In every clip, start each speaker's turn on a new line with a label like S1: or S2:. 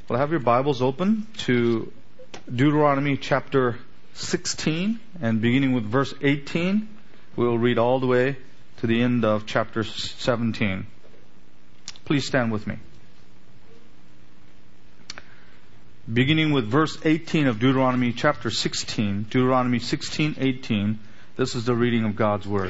S1: Well, have your Bibles open to Deuteronomy chapter 16, and beginning with verse 18, we'll read all the way to the end of chapter 17. Please stand with me. Beginning with verse 18 of Deuteronomy chapter 16, Deuteronomy 16:18, this is the reading of God's Word.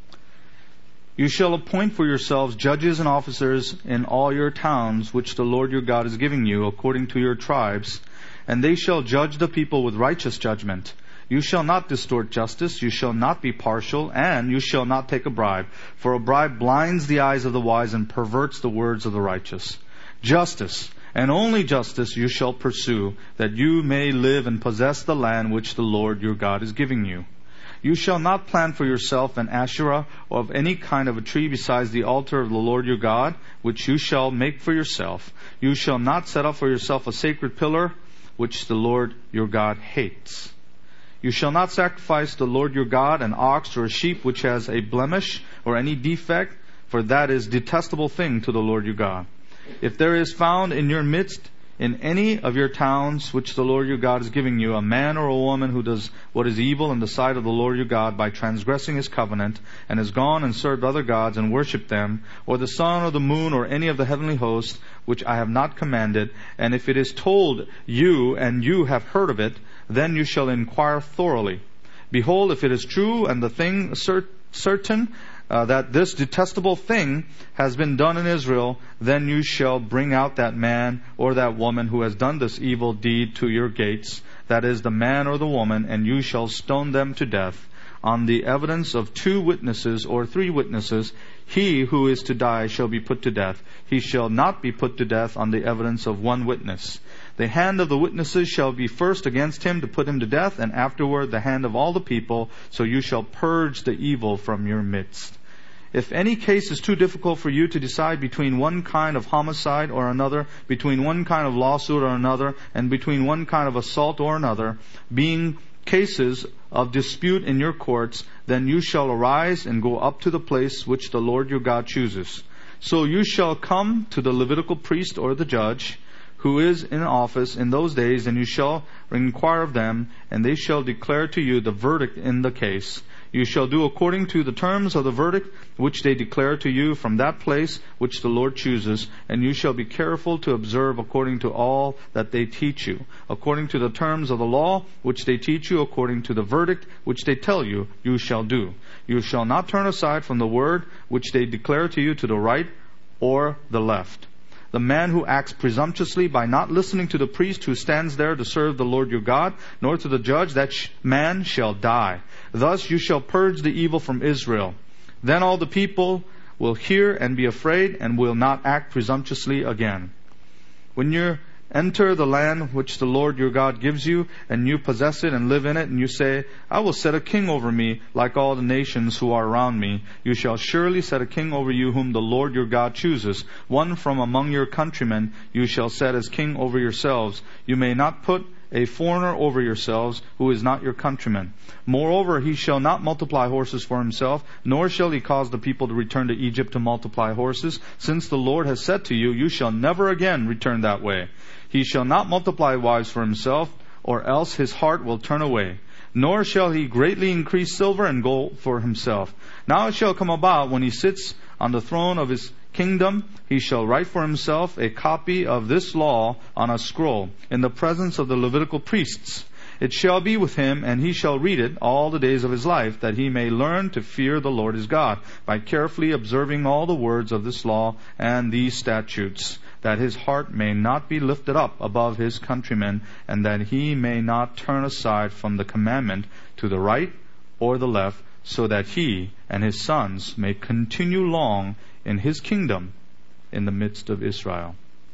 S1: You shall appoint for yourselves judges and officers in all your towns, which the Lord your God is giving you, according to your tribes, and they shall judge the people with righteous judgment. You shall not distort justice, you shall not be partial, and you shall not take a bribe, for a bribe blinds the eyes of the wise and perverts the words of the righteous. Justice, and only justice, you shall pursue, that you may live and possess the land which the Lord your God is giving you. You shall not plant for yourself an Asherah or of any kind of a tree besides the altar of the Lord your God, which you shall make for yourself. You shall not set up for yourself a sacred pillar, which the Lord your God hates. You shall not sacrifice to the Lord your God an ox or a sheep which has a blemish or any defect, for that is a detestable thing to the Lord your God. If there is found in your midst, in any of your towns which the Lord your God is giving you, a man or a woman who does what is evil in the sight of the Lord your God by transgressing His covenant, and has gone and served other gods and worshipped them, or the sun or the moon or any of the heavenly hosts, which I have not commanded, and if it is told you and you have heard of it, then you shall inquire thoroughly. Behold, if it is true and the thing certain, that this detestable thing has been done in Israel, then you shall bring out that man or that woman who has done this evil deed to your gates, that is, the man or the woman, and you shall stone them to death. On the evidence of 2 witnesses or 3 witnesses, he who is to die shall be put to death. He shall not be put to death on the evidence of 1 witness. The hand of the witnesses shall be first against him to put him to death, and afterward the hand of all the people, so you shall purge the evil from your midst. If any case is too difficult for you to decide between one kind of homicide or another, between one kind of lawsuit or another, and between one kind of assault or another, being cases of dispute in your courts, then you shall arise and go up to the place which the Lord your God chooses. So you shall come to the Levitical priest or the judge, who is in office in those days, and you shall inquire of them, and they shall declare to you the verdict in the case. You shall do according to the terms of the verdict which they declare to you from that place which the Lord chooses, and you shall be careful to observe according to all that they teach you, according to the terms of the law which they teach you, according to the verdict which they tell you, you shall do. You shall not turn aside from the word which they declare to you to the right or the left. The man who acts presumptuously by not listening to the priest who stands there to serve the Lord your God, nor to the judge, that man shall die. Thus you shall purge the evil from Israel. Then all the people will hear and be afraid, and will not act presumptuously again. When you enter the land which the Lord your God gives you, and you possess it and live in it, and you say, I will set a king over me like all the nations who are around me. You shall surely set a king over you whom the Lord your God chooses. One from among your countrymen you shall set as king over yourselves. You may not put a foreigner over yourselves who is not your countryman. Moreover, he shall not multiply horses for himself, nor shall he cause the people to return to Egypt to multiply horses, since the Lord has said to you, you shall never again return that way. He shall not multiply wives for himself, or else his heart will turn away. Nor shall he greatly increase silver and gold for himself. Now it shall come about, when he sits on the throne of his kingdom, he shall write for himself a copy of this law on a scroll in the presence of the Levitical priests. It shall be with him, and he shall read it all the days of his life, that he may learn to fear the Lord his God, by carefully observing all the words of this law and these statutes, that his heart may not be lifted up above his countrymen, and that he may not turn aside from the commandment to the right or the left, so that he and his sons may continue long in his kingdom in the midst of Israel.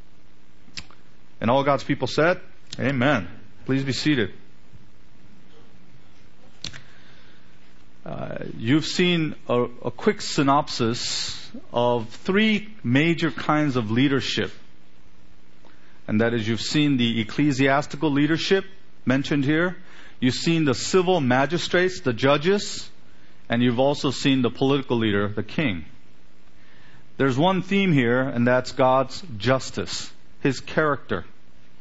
S1: And all God's people said, Amen. Please be seated. You've seen a quick synopsis of 3 major kinds of leadership. And that is, you've seen the ecclesiastical leadership mentioned here. You've seen the civil magistrates, the judges. And you've also seen the political leader, the king. There's one theme here, and that's God's justice, His character.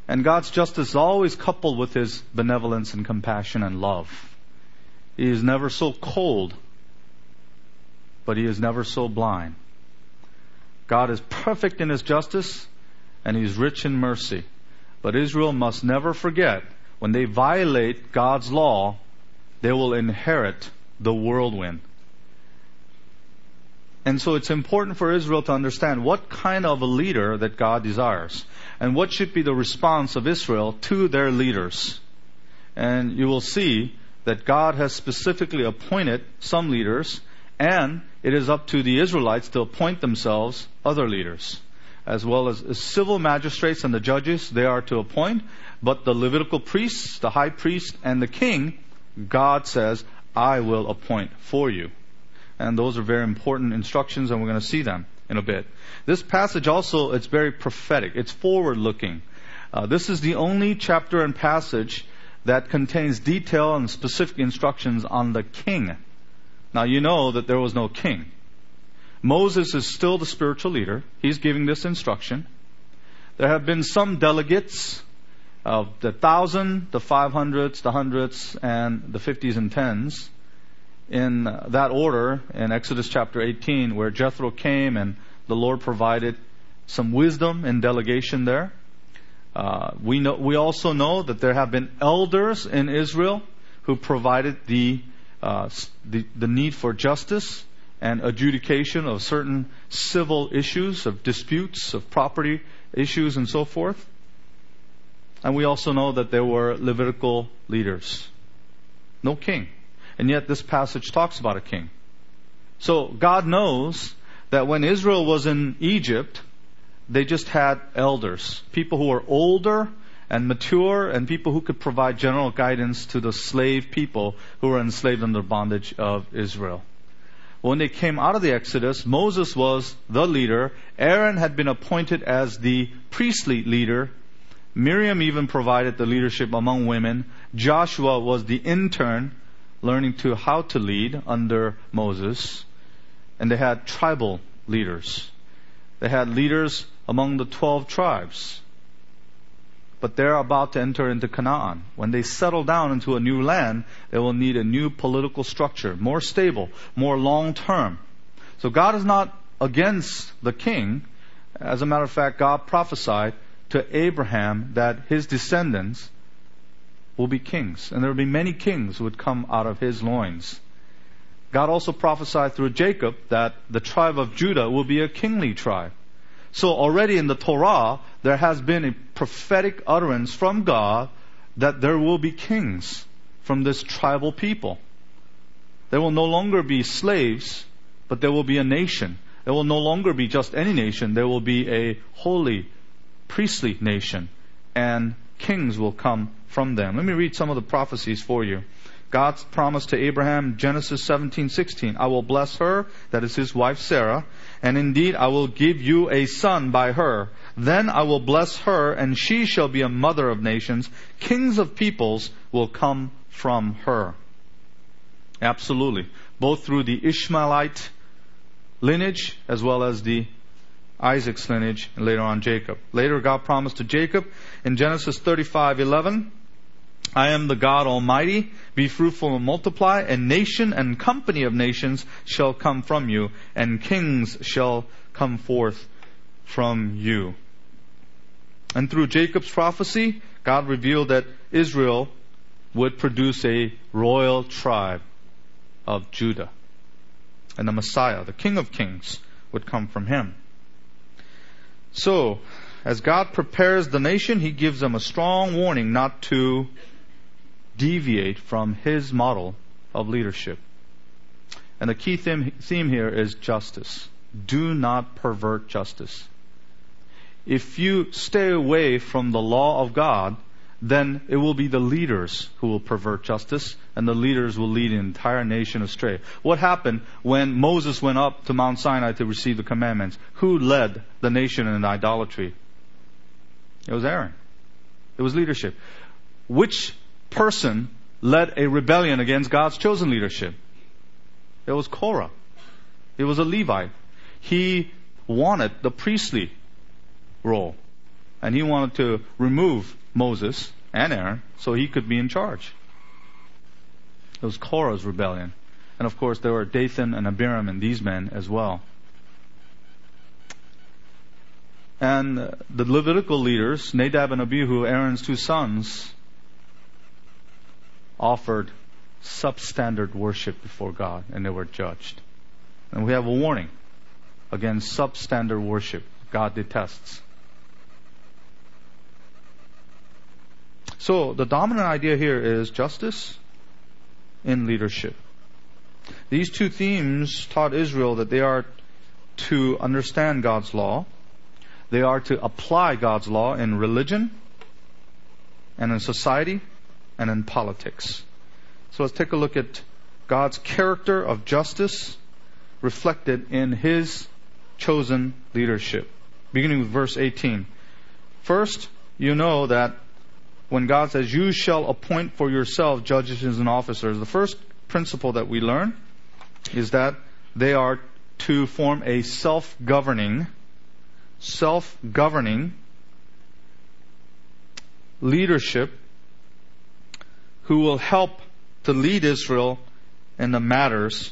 S1: And God's justice is always coupled with His benevolence and compassion and love. He is never so cold, but He is never so blind. God is perfect in His justice, and He's rich in mercy. But Israel must never forget, when they violate God's law, they will inherit the whirlwind. And so it's important for Israel to understand what kind of a leader that God desires, and what should be the response of Israel to their leaders. And you will see that God has specifically appointed some leaders, and it is up to the Israelites to appoint themselves other leaders, as well as civil magistrates and the judges they are to appoint. But the Levitical priests, the high priest, and the king, God says, I will appoint for you. And those are very important instructions, and we're going to see them in a bit. This passage also, it's very prophetic. It's forward-looking. This is the only chapter and passage that contains detail and specific instructions on the king. Now, you know that there was no king. Moses is still the spiritual leader. He's giving this instruction. There have been some delegates of the 1,000, the 500s, the 100s, and the 50s and 10s. In that order, in Exodus chapter 18, where Jethro came and the Lord provided some wisdom in delegation there. We also know that there have been elders in Israel who provided the need for justice and adjudication of certain civil issues, of disputes, of property issues, and so forth. And we also know that there were Levitical leaders. No king. And yet this passage talks about a king. So God knows that when Israel was in Egypt, they just had elders, people who were older and mature, and people who could provide general guidance to the slave people who were enslaved under bondage of Israel. When they came out of the Exodus, Moses was the leader. Aaron had been appointed as the priestly leader. Miriam even provided the leadership among women. Joshua was the intern, learning how to lead under Moses. And they had tribal leaders. They had leaders among the 12 tribes. But they're about to enter into Canaan. When they settle down into a new land, they will need a new political structure, more stable, more long-term. So God is not against the king. As a matter of fact, God prophesied to Abraham that his descendants will be kings. And there will be many kings who would come out of his loins. God also prophesied through Jacob that the tribe of Judah will be a kingly tribe. So already in the Torah, there has been a prophetic utterance from God that there will be kings from this tribal people. There will no longer be slaves, but there will be a nation. There will no longer be just any nation. There will be a holy, priestly nation. And kings will come from them. Let me read some of the prophecies for you. God's promise to Abraham, Genesis 17:16. I will bless her, that is his wife Sarah, and indeed I will give you a son by her. Then I will bless her, and she shall be a mother of nations. Kings of peoples will come from her. Absolutely. Both through the Ishmaelite lineage as well as the Isaac's lineage, and later on Jacob. Later God promised to Jacob in Genesis 35:11, I am the God Almighty, be fruitful and multiply, and nation and company of nations shall come from you, and kings shall come forth from you. And through Jacob's prophecy, God revealed that Israel would produce a royal tribe of Judah. And the Messiah, the King of Kings, would come from him. So, as God prepares the nation, He gives them a strong warning not to deviate from His model of leadership. And the key theme here is justice. Do not pervert justice. If you stay away from the law of God, then it will be the leaders who will pervert justice, and the leaders will lead an entire nation astray. What happened when Moses went up to Mount Sinai to receive the commandments? Who led the nation in idolatry? It was Aaron. It was leadership. Which person led a rebellion against God's chosen leadership? It was Korah. It was a Levite. He wanted the priestly role. and he wanted to remove Moses and Aaron so he could be in charge. It was Korah's rebellion. And of course, there were Dathan and Abiram and these men as well. And the Levitical leaders, Nadab and Abihu, Aaron's two sons, offered substandard worship before God, and they were judged. And we have a warning against substandard worship. God detests. So the dominant idea here is justice in leadership. These two themes taught Israel that they are to understand God's law. They are to apply God's law in religion and in society and in politics. So let's take a look at God's character of justice reflected in His chosen leadership. Beginning with verse 18. First, you know that when God says, you shall appoint for yourself judges and officers, the first principle that we learn is that they are to form a self-governing leadership who will help to lead Israel in the matters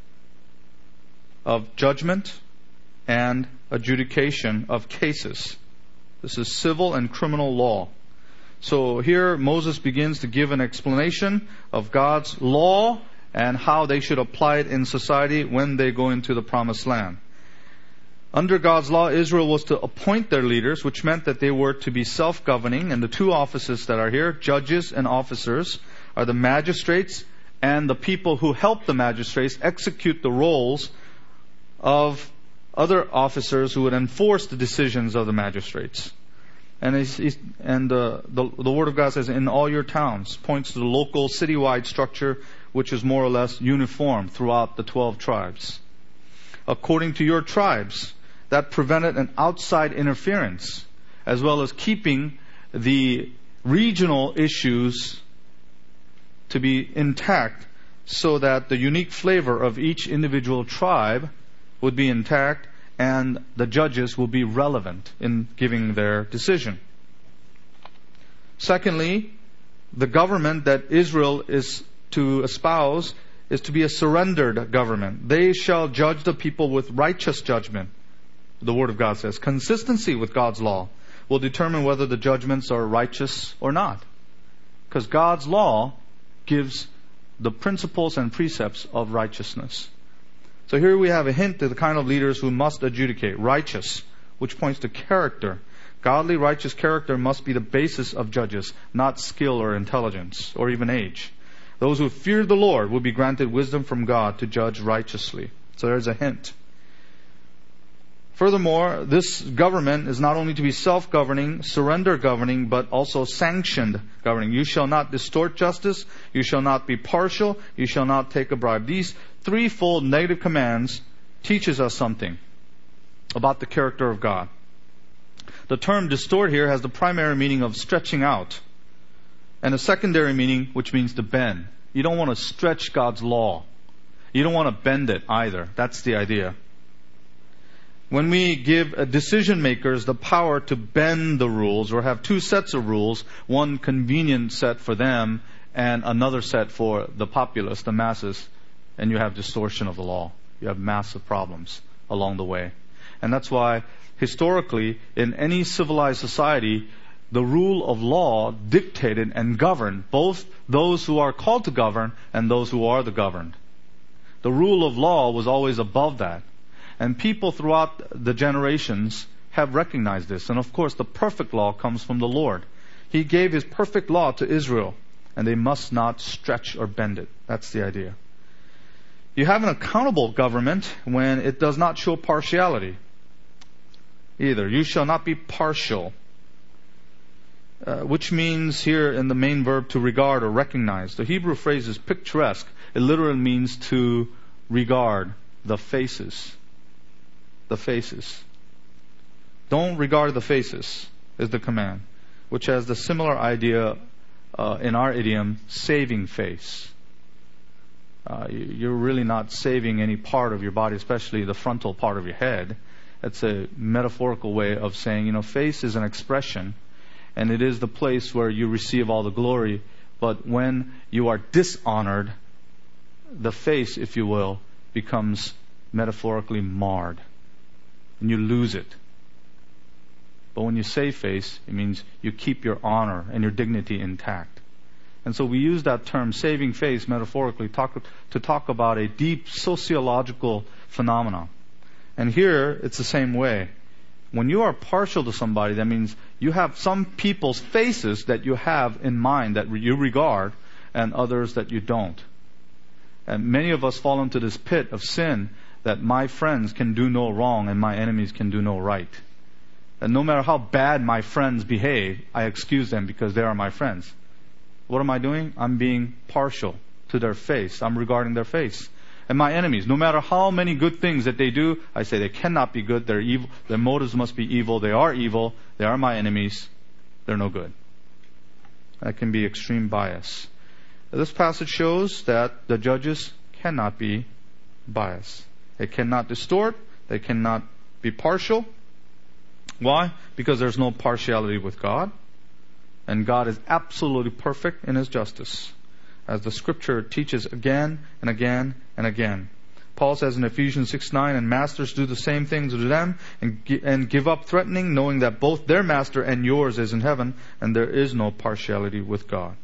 S1: of judgment and adjudication of cases. This is civil and criminal law. So here Moses begins to give an explanation of God's law and how they should apply it in society when they go into the promised land. Under God's law, Israel was to appoint their leaders, which meant that they were to be self-governing. And the two offices that are here, judges and officers, are the magistrates and the people who help the magistrates execute the roles of other officers who would enforce the decisions of the magistrates. And the Word of God says, in all your towns, points to the local citywide structure, which is more or less uniform throughout the 12 tribes. According to your tribes, that prevented an outside interference, as well as keeping the regional issues to be intact, so that the unique flavor of each individual tribe would be intact and the judges will be relevant in giving their decision. Secondly, the government that Israel is to espouse is to be a surrendered government. They shall judge the people with righteous judgment, the Word of God says. Consistency with God's law will determine whether the judgments are righteous or not. Because God's law gives the principles and precepts of righteousness. So here we have a hint to the kind of leaders who must adjudicate. Righteous, which points to character. Godly, righteous character must be the basis of judges, not skill or intelligence or even age. Those who fear the Lord will be granted wisdom from God to judge righteously. So there's a hint. Furthermore, this government is not only to be self-governing, surrender governing, but also sanctioned governing. You shall not distort justice. You shall not be partial. You shall not take a bribe. These threefold negative commands teaches us something about the character of God. The term distort here has the primary meaning of stretching out, and a secondary meaning which means to bend. You don't want to stretch God's law. You don't want to bend it either. That's the idea. When we give decision makers the power to bend the rules or have two sets of rules, one convenient set for them and another set for the populace, the masses, and you have distortion of the law. You have massive problems along the way. And that's why historically in any civilized society, the rule of law dictated and governed both those who are called to govern and those who are the governed. The rule of law was always above that. And people throughout the generations have recognized this. And of course, the perfect law comes from the Lord. He gave His perfect law to Israel, and they must not stretch or bend it. That's the idea. You have an accountable government when it does not show partiality either. You shall not be partial, which means here in the main verb to regard or recognize. The Hebrew phrase is picturesque. It literally means to regard the faces. The faces. Don't regard the faces is the command, which has the similar idea in our idiom, saving face. You're really not saving any part of your body, especially the frontal part of your head. It's a metaphorical way of saying, face is an expression, and it is the place where you receive all the glory. But when you are dishonored, the face, if you will, becomes metaphorically marred, and you lose it. But when you save face, it means you keep your honor and your dignity intact. And so we use that term, saving face, metaphorically, to talk about a deep sociological phenomenon. And here, it's the same way. When you are partial to somebody, that means you have some people's faces that you have in mind that you regard, and others that you don't. And many of us fall into this pit of sin that my friends can do no wrong and my enemies can do no right. And no matter how bad my friends behave, I excuse them because they are my friends. What am I doing? I'm being partial to their face. I'm regarding their face. And my enemies, no matter how many good things that they do, I say they cannot be good. They're evil. Their motives must be evil. They are evil. They are my enemies. They're no good. That can be extreme bias. This passage shows that the judges cannot be biased. They cannot distort. They cannot be partial. Why? Because there's no partiality with God. And God is absolutely perfect in His justice, as the Scripture teaches again and again and again. Paul says in Ephesians 6:9, and masters do the same things to them and give up threatening, knowing that both their master and yours is in heaven, and there is no partiality with God.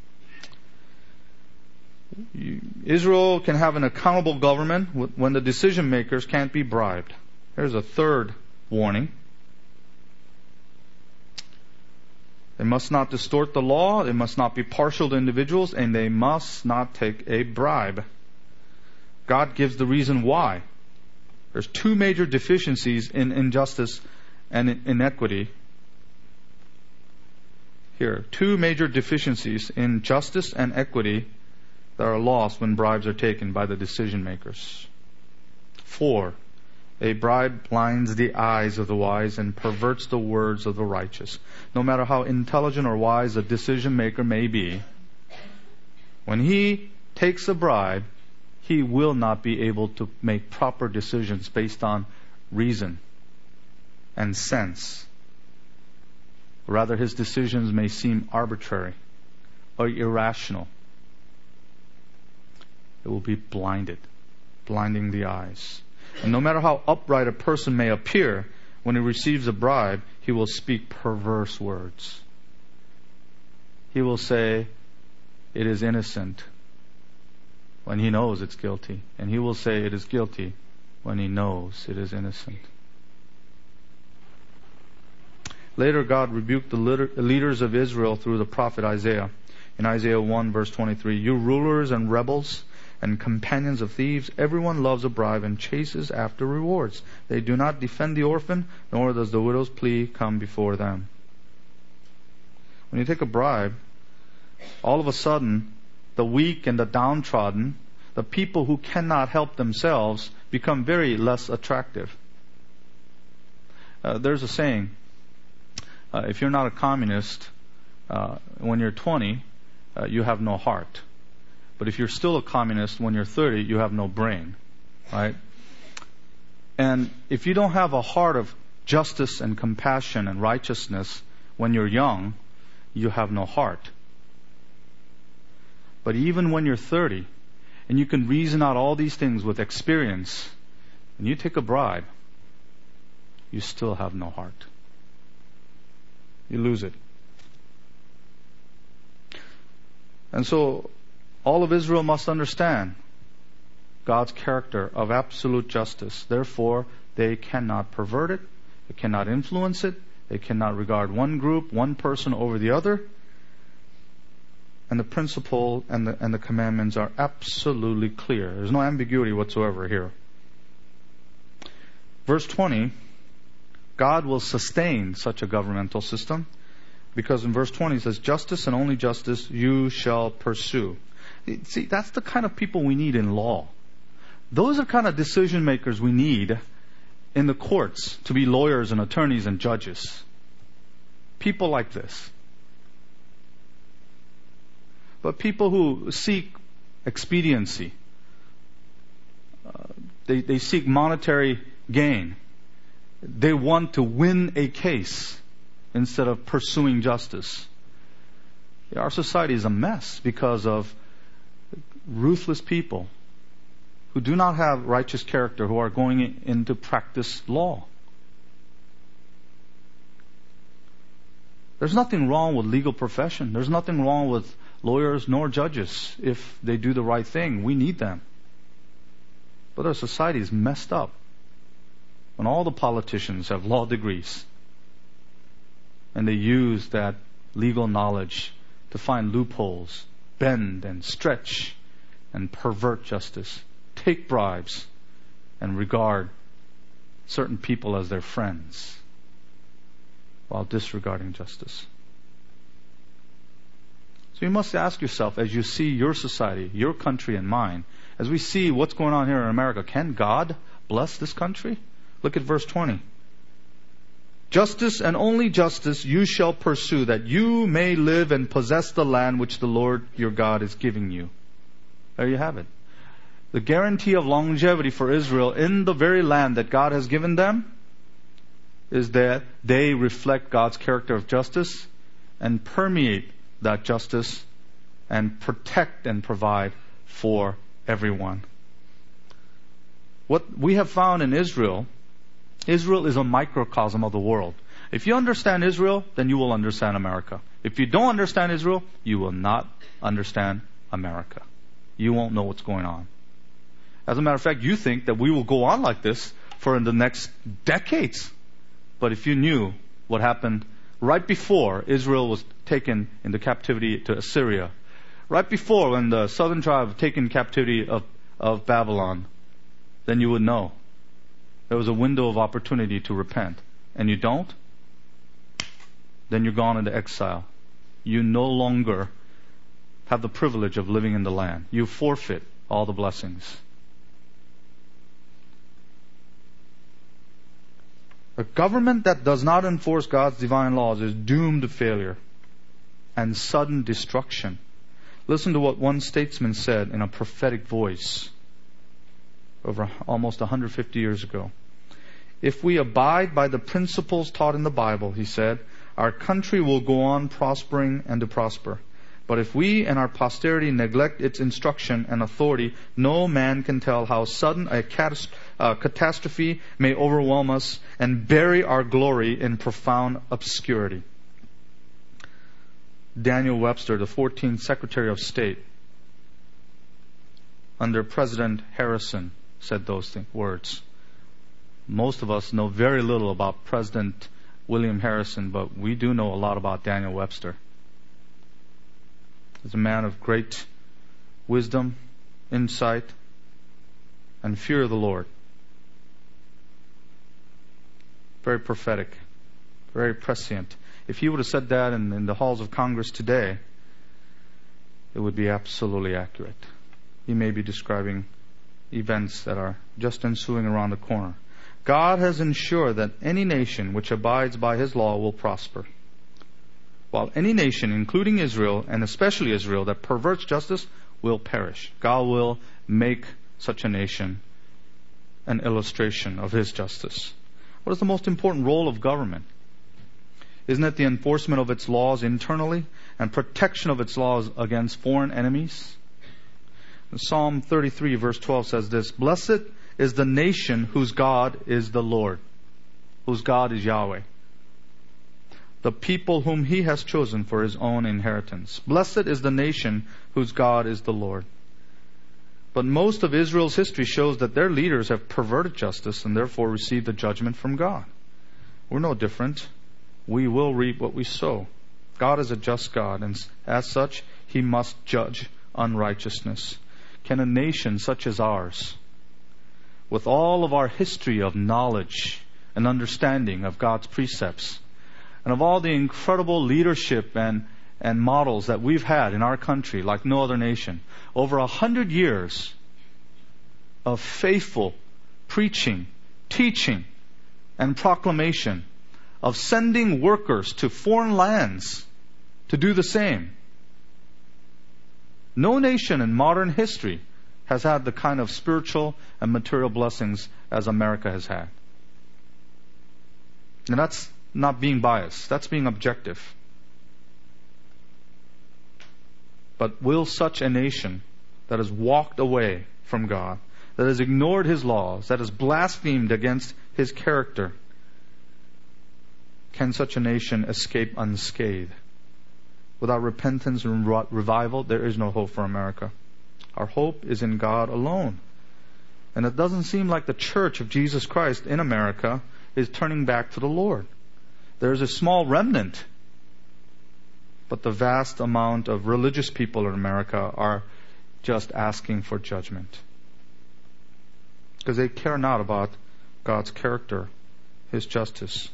S1: Israel can have an accountable government when the decision makers can't be bribed. Here's a third warning. They must not distort the law, they must not be partial to individuals, and they must not take a bribe. God gives the reason why. There's two major deficiencies in injustice and inequity. Here, two major deficiencies in justice and equity that are lost when bribes are taken by the decision makers. 4. A bribe blinds the eyes of the wise and perverts the words of the righteous. No matter how intelligent or wise a decision maker may be, when he takes a bribe, he will not be able to make proper decisions based on reason and sense. Rather, his decisions may seem arbitrary or irrational. It will be blinding the eyes. And no matter how upright a person may appear, when he receives a bribe, he will speak perverse words. He will say, it is innocent, when he knows it's guilty. And he will say it is guilty when he knows it is innocent. Later, God rebuked the leaders of Israel through the prophet Isaiah. In Isaiah 1 verse 23, you rulers and rebels and companions of thieves, everyone loves a bribe and chases after rewards. They do not defend the orphan, nor does the widow's plea come before them. When you take a bribe, all of a sudden, the weak and the downtrodden, the people who cannot help themselves, become very less attractive. There's a saying, if you're not a communist, when you're 20, you have no heart. But if you're still a communist when you're 30, you have no brain, right? And if you don't have a heart of justice and compassion and righteousness when you're young, you have no heart. But even when you're 30, and you can reason out all these things with experience, and you take a bribe, you still have no heart. You lose it. And so, all of Israel must understand God's character of absolute justice. Therefore, they cannot pervert it. They cannot influence it. They cannot regard one group, one person over the other. And the principle and the commandments are absolutely clear. There's no ambiguity whatsoever here. Verse 20, God will sustain such a governmental system, because in verse 20 it says, justice and only justice you shall pursue. See, that's the kind of people we need in law. Those are kind of decision makers we need in the courts to be lawyers and attorneys and judges. People like this. But people who seek expediency, they seek monetary gain, They want to win a case instead of pursuing justice. Our society is a mess because of ruthless people who do not have righteous character, who are going into practice law. There's nothing wrong with legal profession. There's nothing wrong with lawyers nor judges if they do the right thing. We need them. But our society is messed up when all the politicians have law degrees and they use that legal knowledge to find loopholes, bend and stretch and pervert justice, take bribes and regard certain people as their friends while disregarding justice. So you must ask yourself, as you see your society, your country and mine, as we see what's going on here in America, can God bless this country? Look at verse 20. Justice and only justice you shall pursue, that you may live and possess the land which the Lord your God is giving you. There you have it. The guarantee of longevity for Israel in the very land that God has given them is that they reflect God's character of justice and permeate that justice and protect and provide for everyone. What we have found in Israel is a microcosm of the world. If you understand Israel, then you will understand America. If you don't understand Israel, you will not understand America. You won't know what's going on. As a matter of fact, you think that we will go on like this for the next decades. But if you knew what happened right before Israel was taken into captivity to Assyria, right before when the southern tribe was taken captivity of Babylon, then you would know. There was a window of opportunity to repent. And you don't? Then you're gone into exile. You no longer have the privilege of living in the land. You forfeit all the blessings. A government that does not enforce God's divine laws is doomed to failure and sudden destruction. Listen to what one statesman said in a prophetic voice over almost 150 years ago. If we abide by the principles taught in the Bible, he said, our country will go on prospering and to prosper. But if we and our posterity neglect its instruction and authority, no man can tell how sudden a catastrophe may overwhelm us and bury our glory in profound obscurity. Daniel Webster, the 14th Secretary of State, under President Harrison, said those words. Most of us know very little about President William Harrison, but we do know a lot about Daniel Webster. He's a man of great wisdom, insight, and fear of the Lord. Very prophetic, very prescient. If he would have said that in the halls of Congress today, it would be absolutely accurate. He may be describing events that are just ensuing around the corner. God has ensured that any nation which abides by His law will prosper, while any nation, including Israel, and especially Israel, that perverts justice will perish. God will make such a nation an illustration of His justice. What is the most important role of government? Isn't it the enforcement of its laws internally and protection of its laws against foreign enemies? Psalm 33 verse 12 says this, Blessed is the nation whose God is the Lord, whose God is Yahweh, the people whom He has chosen for His own inheritance. Blessed is the nation whose God is the Lord. But most of Israel's history shows that their leaders have perverted justice and therefore received a judgment from God. We're no different. We will reap what we sow. God is a just God, and as such, He must judge unrighteousness. Can a nation such as ours, with all of our history of knowledge and understanding of God's precepts, and of all the incredible leadership and models that we've had in our country like no other nation, over 100 years of faithful preaching, teaching, and proclamation, of sending workers to foreign lands to do the same. No nation in modern history has had the kind of spiritual and material blessings as America has had. And that's not being biased. That's being objective. But will such a nation that has walked away from God, that has ignored His laws, that has blasphemed against His character, can such a nation escape unscathed? Without repentance and revival, there is no hope for America. Our hope is in God alone. And it doesn't seem like the church of Jesus Christ in America is turning back to the Lord. There's a small remnant, but the vast amount of religious people in America are just asking for judgment. Because they care not about God's character, His justice.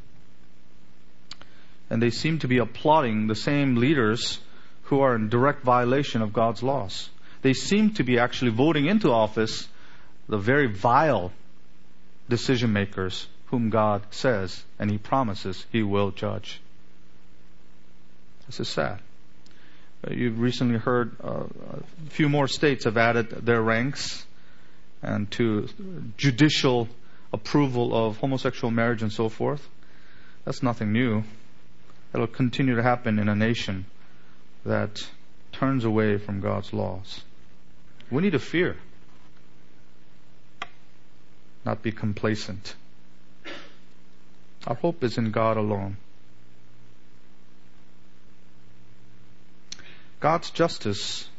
S1: And they seem to be applauding the same leaders who are in direct violation of God's laws. They seem to be actually voting into office the very vile decision makers whom God says and He promises He will judge. This is sad. You've recently heard a few more states have added their ranks and to judicial approval of homosexual marriage and so forth. That's nothing new. It'll continue to happen in a nation that turns away from God's laws. We need to fear, not be complacent. Our hope is in God alone. God's justice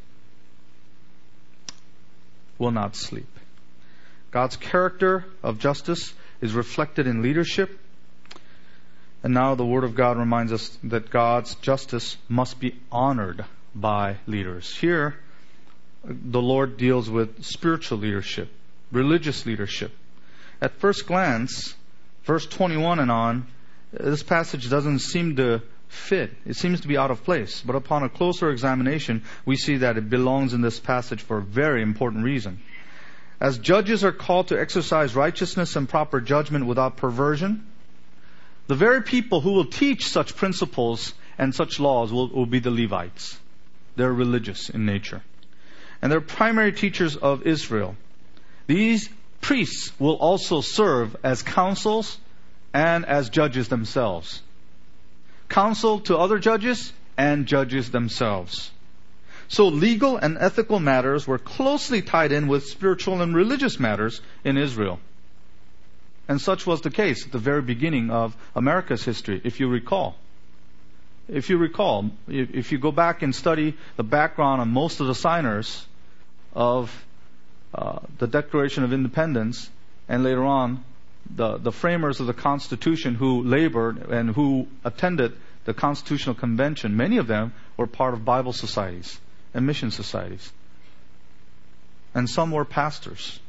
S1: will not sleep. God's character of justice is reflected in leadership. And now the Word of God reminds us that God's justice must be honored by leaders. Here, the Lord deals with spiritual leadership, religious leadership. At first glance, verse 21 and on, this passage doesn't seem to fit. It seems to be out of place. But upon a closer examination, we see that it belongs in this passage for a very important reason. As judges are called to exercise righteousness and proper judgment without perversion, the very people who will teach such principles and such laws will be the Levites. They're religious in nature. And they're primary teachers of Israel. These priests will also serve as counsels and as judges themselves. Counsel to other judges and judges themselves. So legal and ethical matters were closely tied in with spiritual and religious matters in Israel. And such was the case at the very beginning of America's history, if you recall. If you go back and study the background on most of the signers of the Declaration of Independence, and later on, the framers of the Constitution who labored and who attended the Constitutional Convention, many of them were part of Bible societies and mission societies. And some were pastors.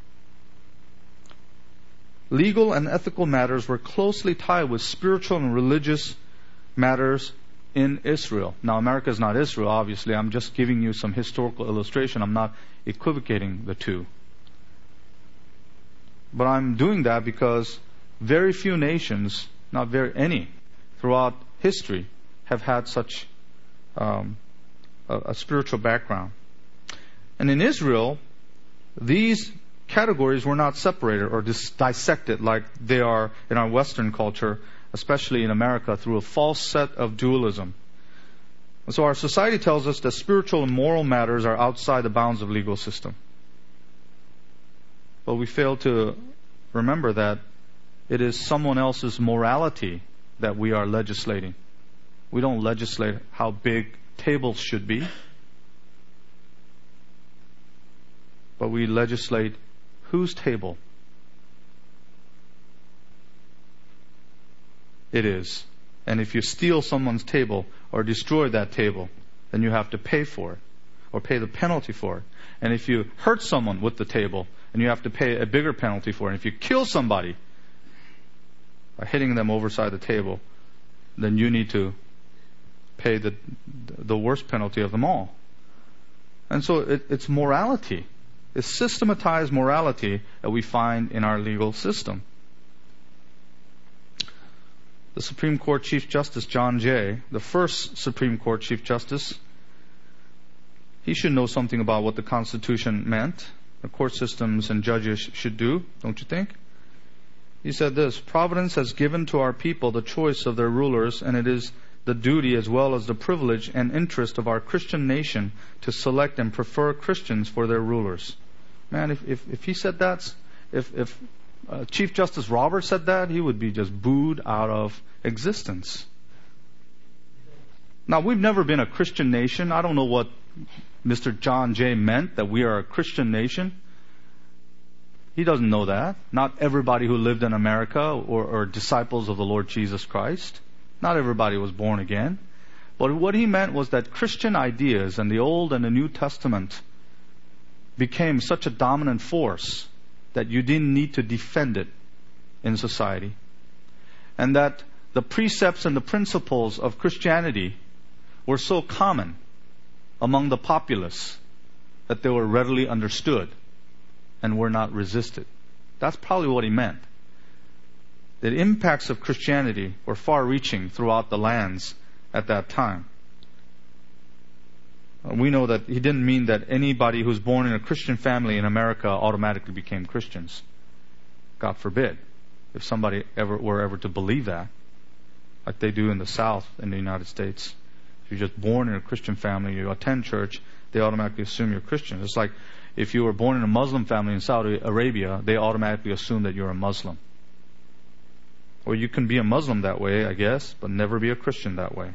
S1: Legal and ethical matters were closely tied with spiritual and religious matters in Israel. Now, America is not Israel, obviously. I'm just giving you some historical illustration. I'm not equivocating the two. But I'm doing that because very few nations, not very any, throughout history have had such a spiritual background. And in Israel, these categories were not separated or dissected like they are in our Western culture, especially in America, through a false set of dualism. And so our society tells us that spiritual and moral matters are outside the bounds of legal system. But we fail to remember that it is someone else's morality that we are legislating. We don't legislate how big tables should be, but we legislate whose table it is. And if you steal someone's table or destroy that table, then you have to pay for it or pay the penalty for it. And if you hurt someone with the table, then you have to pay a bigger penalty for it. And if you kill somebody by hitting them overside the table, then you need to pay the worst penalty of them all. And so it's morality. It's systematized morality that we find in our legal system. The Supreme Court Chief Justice John Jay, the first Supreme Court Chief Justice, he should know something about what the Constitution meant. The court systems and judges should do, don't you think? He said this, "Providence has given to our people the choice of their rulers, and it is the duty as well as the privilege and interest of our Christian nation to select and prefer Christians for their rulers." Man, if he said that, if Chief Justice Roberts said that, he would be just booed out of existence. Now, we've never been a Christian nation. I don't know what Mr. John Jay meant, that we are a Christian nation. He doesn't know that. Not everybody who lived in America or disciples of the Lord Jesus Christ. Not everybody was born again. But what he meant was that Christian ideas in the Old and the New Testament became such a dominant force that you didn't need to defend it in society. And that the precepts and the principles of Christianity were so common among the populace that they were readily understood and were not resisted. That's probably what he meant. The impacts of Christianity were far-reaching throughout the lands at that time. We know that he didn't mean that anybody who's born in a Christian family in America automatically became Christians. God forbid. If somebody were ever to believe that, like they do in the South in the United States. If you're just born in a Christian family, you attend church, they automatically assume you're Christian. It's like if you were born in a Muslim family in Saudi Arabia, they automatically assume that you're a Muslim. Or you can be a Muslim that way, I guess, but never be a Christian that way.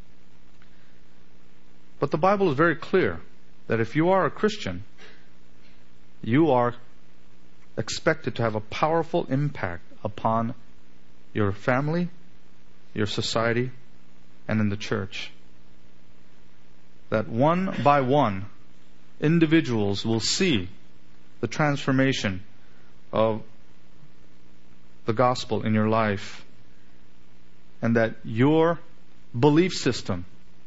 S1: But the Bible is very clear that if you are a Christian, you are expected to have a powerful impact upon your family, your society, and in the church. That one by one, individuals will see the transformation of the gospel in your life, and that your belief system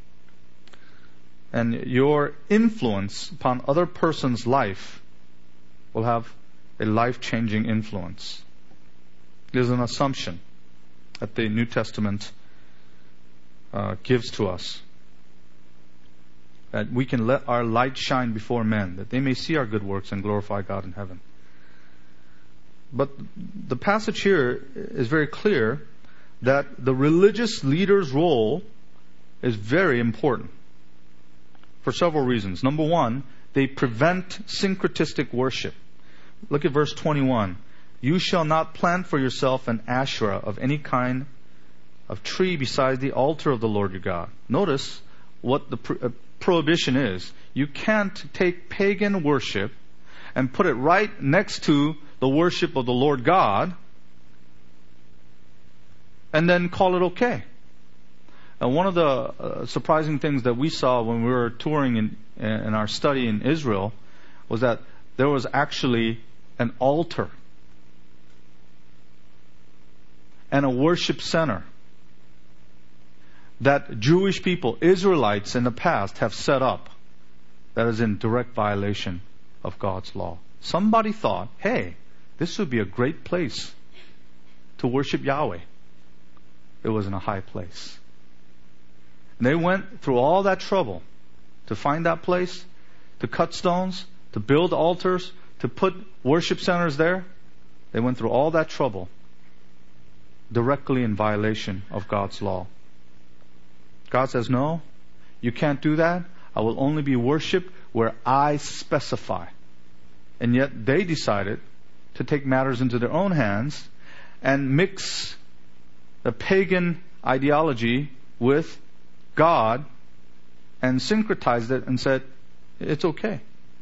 S1: and your influence upon other person's life will have a life-changing influence. There's an assumption that the New Testament gives to us, that we can let our light shine before men, that they may see our good works and glorify God in heaven. But the passage here is very clear that the religious leader's role is very important for several reasons. Number one, they prevent syncretistic worship. Look at verse 21. "You shall not plant for yourself an Asherah of any kind of tree besides the altar of the Lord your God." Notice what the prohibition is. You can't take pagan worship and put it right next to the worship of the Lord God and then call it okay. And one of the surprising things that we saw when we were touring in our study in Israel was that there was actually an altar and a worship center that Jewish people, Israelites in the past, have set up that is in direct violation of God's law. Somebody thought, hey, this would be a great place to worship Yahweh. It was in a high place. And they went through all that trouble to find that place, to cut stones, to build altars, to put worship centers there. They went through all that trouble directly in violation of God's law. God says, no, you can't do that. I will only be worshipped where I specify. And yet they decided to take matters into their own hands and mix the pagan ideology with God and syncretized it and said, it's okay.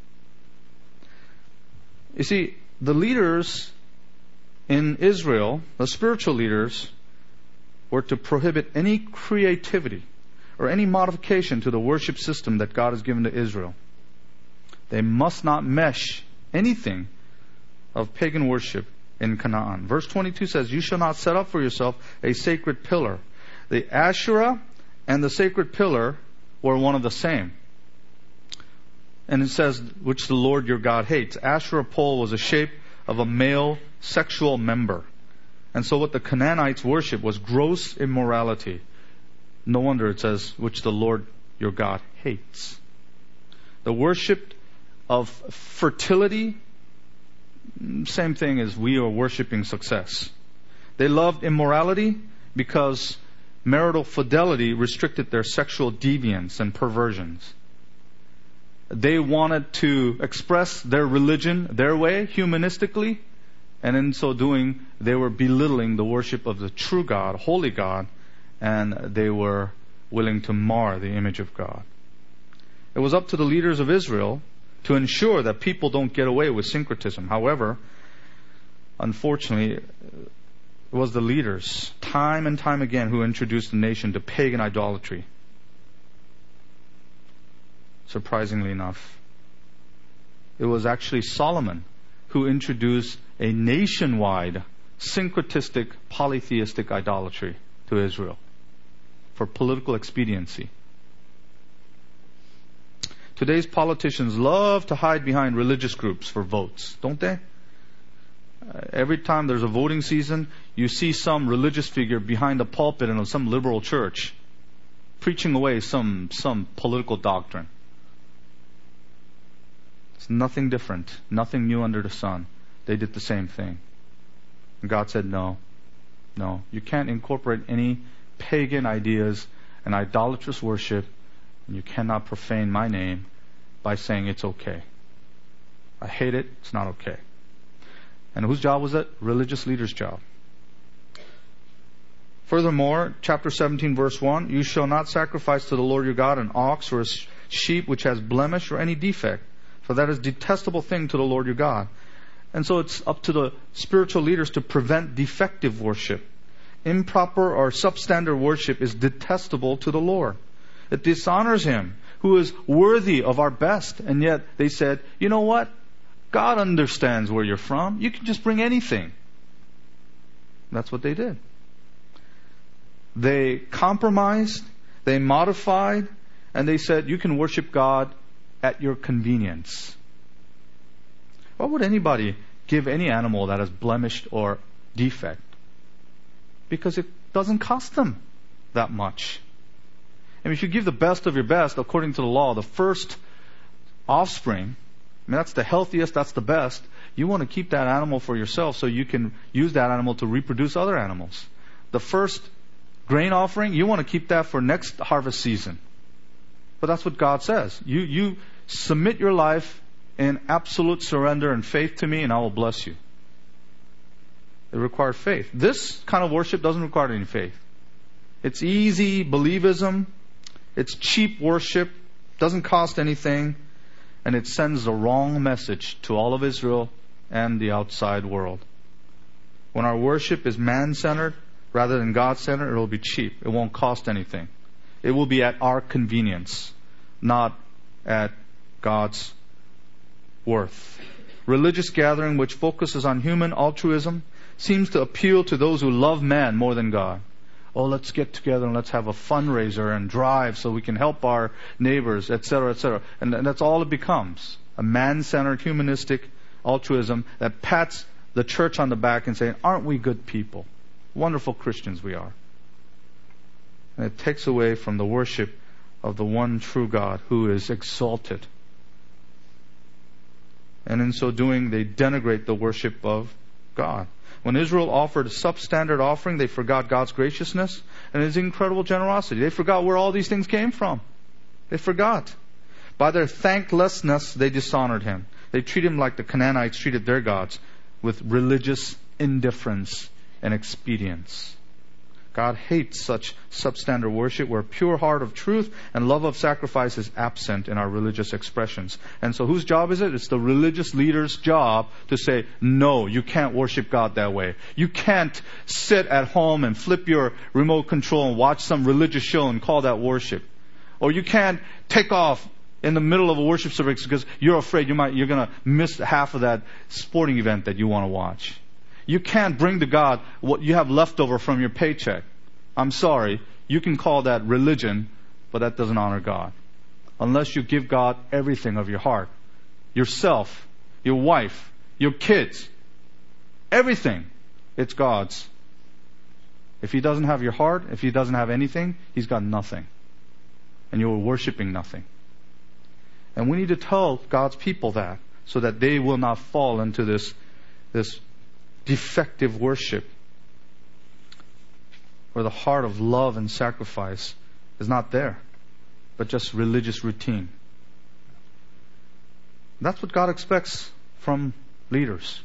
S1: You see, the leaders in Israel, the spiritual leaders, were to prohibit any creativity or any modification to the worship system that God has given to Israel. They must not mesh anything of pagan worship in Canaan. Verse 22 says, "You shall not set up for yourself a sacred pillar." The Asherah and the sacred pillar were one of the same. And it says, which the Lord your God hates. Asherah pole was a shape of a male sexual member. And so what the Canaanites worship was gross immorality. No wonder it says, which the Lord your God hates. The worship of fertility, same thing as we are worshiping success. They loved immorality because marital fidelity restricted their sexual deviance and perversions. They wanted to express their religion their way, humanistically, and in so doing, they were belittling the worship of the true God, holy God, and they were willing to mar the image of God. It was up to the leaders of Israel to ensure that people don't get away with syncretism. However, unfortunately, it was the leaders, time and time again, who introduced the nation to pagan idolatry. Surprisingly enough, it was actually Solomon who introduced a nationwide syncretistic, polytheistic idolatry to Israel for political expediency. Today's politicians love to hide behind religious groups for votes, don't they? Every time there's a voting season, you see some religious figure behind the pulpit in some liberal church preaching away some political doctrine. It's nothing different, nothing new under the sun. They did the same thing. And God said, no, you can't incorporate any pagan ideas and idolatrous worship, and you cannot profane my name by saying it's okay. I hate it, it's not okay. And whose job was it? Religious leaders' job. Furthermore, chapter 17, verse 1, you shall not sacrifice to the Lord your God an ox or a sheep which has blemish or any defect, for that is a detestable thing to the Lord your God. And so it's up to the spiritual leaders to prevent defective worship. Improper or substandard worship is detestable to the Lord. It dishonors Him, who is worthy of our best. And yet they said, you know what? God understands where you're from. You can just bring anything. That's what they did. They compromised, they modified, and they said, you can worship God at your convenience. Why would anybody give any animal that has blemished or defect? Because it doesn't cost them that much. And if you give the best of your best, according to the law, the first offspring, that's the healthiest, that's the best, you want to keep that animal for yourself so you can use that animal to reproduce other animals. The first grain offering, you want to keep that for next harvest season. But that's what God says. You submit your life in absolute surrender and faith to me, and I will bless you. It requires faith. This kind of worship doesn't require any faith. It's easy believism. It's cheap worship. Doesn't cost anything. And it sends the wrong message to all of Israel and the outside world. When our worship is man-centered rather than God-centered, it will be cheap. It won't cost anything. It will be at our convenience, not at God's worth. Religious gathering which focuses on human altruism seems to appeal to those who love man more than God. Oh, let's get together and let's have a fundraiser and drive so we can help our neighbors, etc., etc. And that's all it becomes. A man-centered, humanistic altruism that pats the church on the back and saying, aren't we good people? Wonderful Christians we are. And it takes away from the worship of the one true God who is exalted. And in so doing, they denigrate the worship of God. When Israel offered a substandard offering, they forgot God's graciousness and His incredible generosity. They forgot where all these things came from. They forgot. By their thanklessness, they dishonored Him. They treated Him like the Canaanites treated their gods, with religious indifference and expedience. God hates such substandard worship where pure heart of truth and love of sacrifice is absent in our religious expressions. And so whose job is it? It's the religious leader's job to say, no, you can't worship God that way. You can't sit at home and flip your remote control and watch some religious show and call that worship. Or you can't take off in the middle of a worship service because you're afraid you're going to miss half of that sporting event that you want to watch. You can't bring to God what you have left over from your paycheck. I'm sorry, you can call that religion, but that doesn't honor God. Unless you give God everything of your heart. Yourself, your wife, your kids, everything. It's God's. If He doesn't have your heart, if He doesn't have anything, He's got nothing. And you're worshiping nothing. And we need to tell God's people that, so that they will not fall into this defective worship. where the heart of love and sacrifice is not there, but just religious routine. That's what God expects from leaders.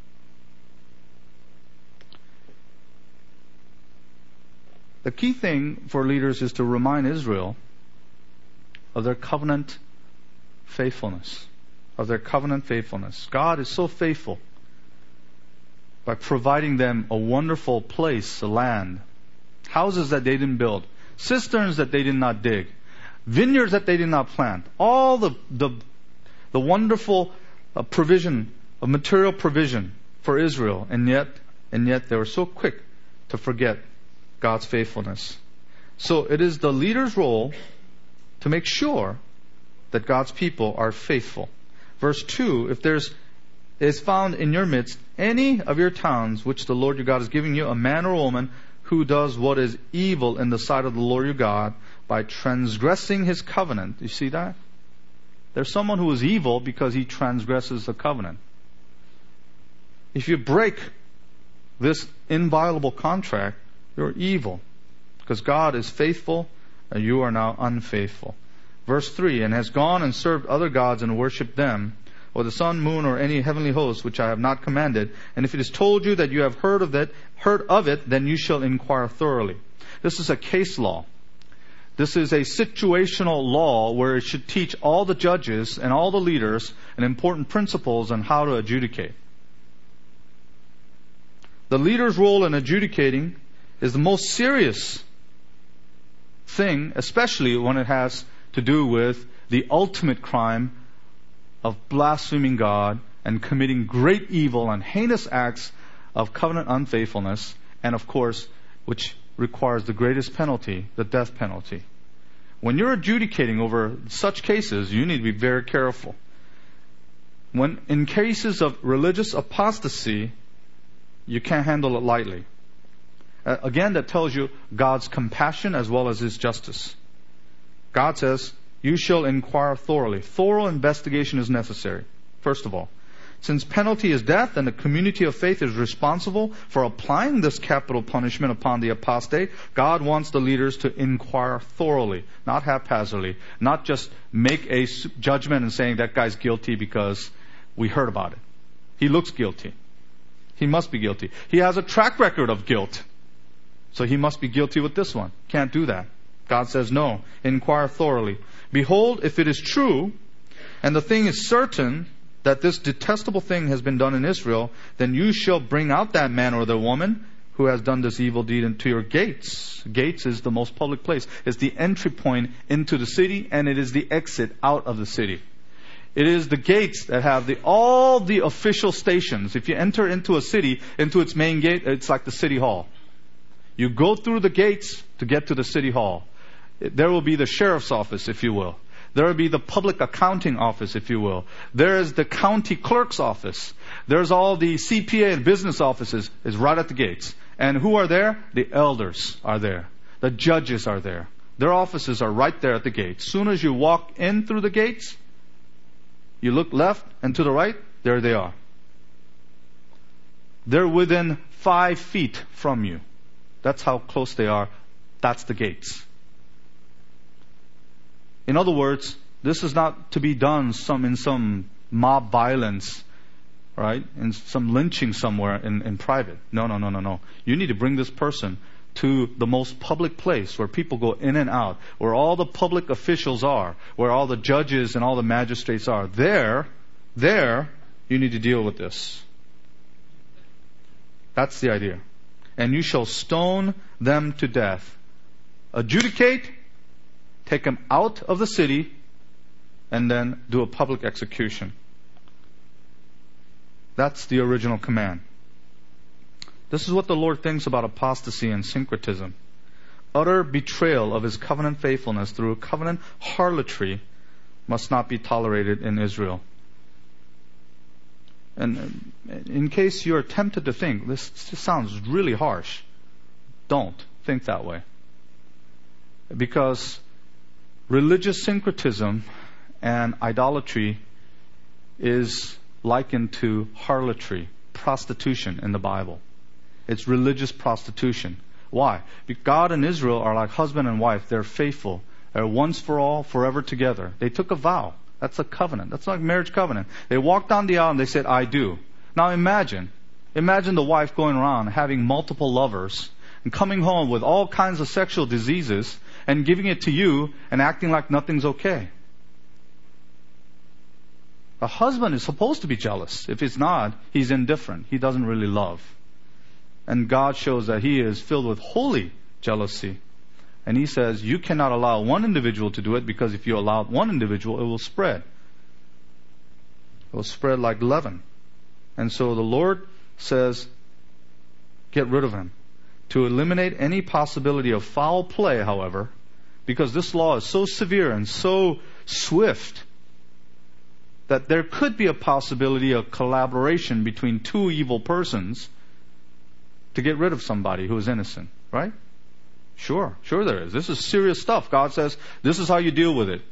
S1: The key thing for leaders is to remind Israel of their covenant faithfulness. Of their covenant faithfulness. God is so faithful by providing them a wonderful place, a land, houses that they didn't build, cisterns that they did not dig, vineyards that they did not plant, all the wonderful provision of material provision for Israel, and yet they were so quick to forget God's faithfulness. So it is the leader's role to make sure that God's people are faithful. Verse 2, if there is found in your midst any of your towns which the Lord your God is giving you, a man or a woman who does what is evil in the sight of the Lord your God by transgressing His covenant. You see that? There's someone who is evil because he transgresses the covenant. If you break this inviolable contract, you're evil, because God is faithful and you are now unfaithful. Verse 3, and has gone and served other gods and worshipped them, or the sun, moon, or any heavenly host which I have not commanded. And if it is told you that you have heard of it, then you shall inquire thoroughly. This is a case law. This is a situational law where it should teach all the judges and all the leaders and important principles on how to adjudicate. The leader's role in adjudicating is the most serious thing, especially when it has to do with the ultimate crime of blaspheming God and committing great evil and heinous acts of covenant unfaithfulness, and of course, which requires the greatest penalty, the death penalty. When you're adjudicating over such cases, you need to be very careful. When in cases of religious apostasy, you can't handle it lightly. Again, that tells you God's compassion as well as His justice. God says, you shall inquire thoroughly. Thorough investigation is necessary, first of all. Since penalty is death and the community of faith is responsible for applying this capital punishment upon the apostate, God wants the leaders to inquire thoroughly, not haphazardly, not just make a judgment and saying that guy's guilty because we heard about it. He looks guilty. He must be guilty. He has a track record of guilt. So he must be guilty with this one. Can't do that. God says, no, inquire thoroughly. Behold, if it is true, and the thing is certain, that this detestable thing has been done in Israel, then you shall bring out that man or the woman who has done this evil deed into your gates. Gates is the most public place. It's the entry point into the city, and it is the exit out of the city. It is the gates that have all the official stations. If you enter into a city, into its main gate, it's like the city hall. You go through the gates to get to the city hall. There will be the sheriff's office, if you will. There will be the public accounting office, if you will. There is the county clerk's office. There's all the CPA and business offices is right at the gates. And who are there? The elders are there. The judges are there. Their offices are right there at the gates. Soon as you walk in through the gates, you look left and to the right, there they are. They're within 5 feet from you. That's how close they are. That's the gates. In other words, this is not to be done in some mob violence, right? In some lynching somewhere in private. No. You need to bring this person to the most public place where people go in and out, where all the public officials are, where all the judges and all the magistrates are. There, you need to deal with this. That's the idea. And you shall stone them to death. Adjudicate, take them out of the city, and then do a public execution. That's the original command. This is what the Lord thinks about apostasy and syncretism. Utter betrayal of His covenant faithfulness through covenant harlotry must not be tolerated in Israel. And in case you're tempted to think, this sounds really harsh, don't think that way. Because religious syncretism and idolatry is likened to harlotry, prostitution in the Bible. It's religious prostitution. Why? Because God and Israel are like husband and wife. They're faithful. They're once for all, forever together. They took a vow. That's a covenant. That's like marriage covenant. They walked down the aisle and they said, I do. Now imagine the wife going around having multiple lovers and coming home with all kinds of sexual diseases and giving it to you and acting like nothing's okay. A husband is supposed to be jealous. If he's not, he's indifferent. He doesn't really love. And God shows that He is filled with holy jealousy. And He says, you cannot allow one individual to do it, because if you allow one individual, it will spread. It will spread like leaven. And so the Lord says, get rid of him. To eliminate any possibility of foul play, however, because this law is so severe and so swift, that there could be a possibility of collaboration between two evil persons to get rid of somebody who is innocent, right? Sure there is. This is serious stuff. God says, this is how you deal with it.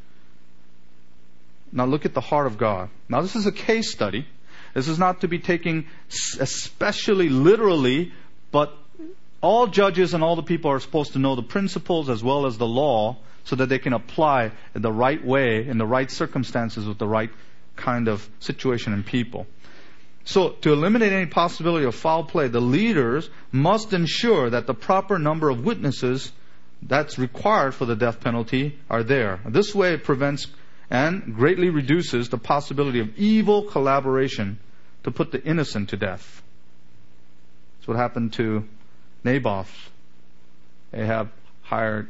S1: Now look at the heart of God. Now this is a case study. This is not to be taken especially literally, but all judges and all the people are supposed to know the principles as well as the law, so that they can apply in the right way, in the right circumstances, with the right kind of situation and people. So, to eliminate any possibility of foul play, the leaders must ensure that the proper number of witnesses that's required for the death penalty are there. This way it prevents and greatly reduces the possibility of evil collaboration to put the innocent to death. That's what happened to Naboth. Ahab hired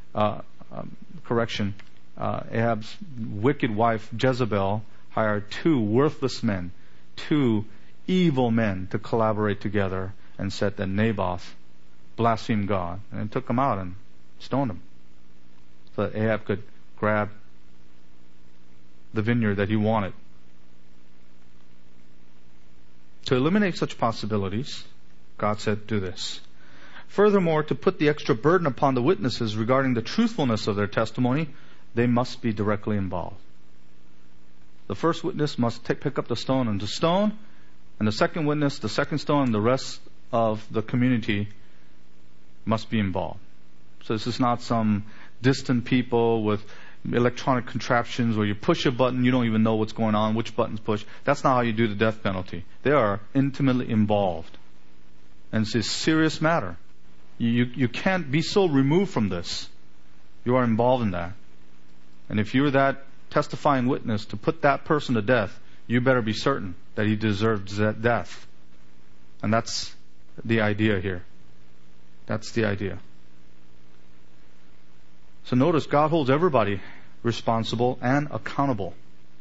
S1: Ahab's wicked wife Jezebel hired two worthless men, two evil men, to collaborate together, and said that Naboth blasphemed God, and took him out and stoned him, so that Ahab could grab the vineyard that he wanted. To eliminate such possibilities, God said, do this. Furthermore, to put the extra burden upon the witnesses regarding the truthfulness of their testimony, they must be directly involved. The first witness must pick up the stone and stone, and the second witness, the second stone, and the rest of the community must be involved. So this is not some distant people with electronic contraptions where you push a button, you don't even know what's going on, which button's pushed. That's not how you do the death penalty. They are intimately involved. And it's a serious matter. You can't be so removed from this. You are involved in that. And if you're that testifying witness to put that person to death, you better be certain that he deserves that death. And that's the idea here. That's the idea. So notice, God holds everybody responsible and accountable.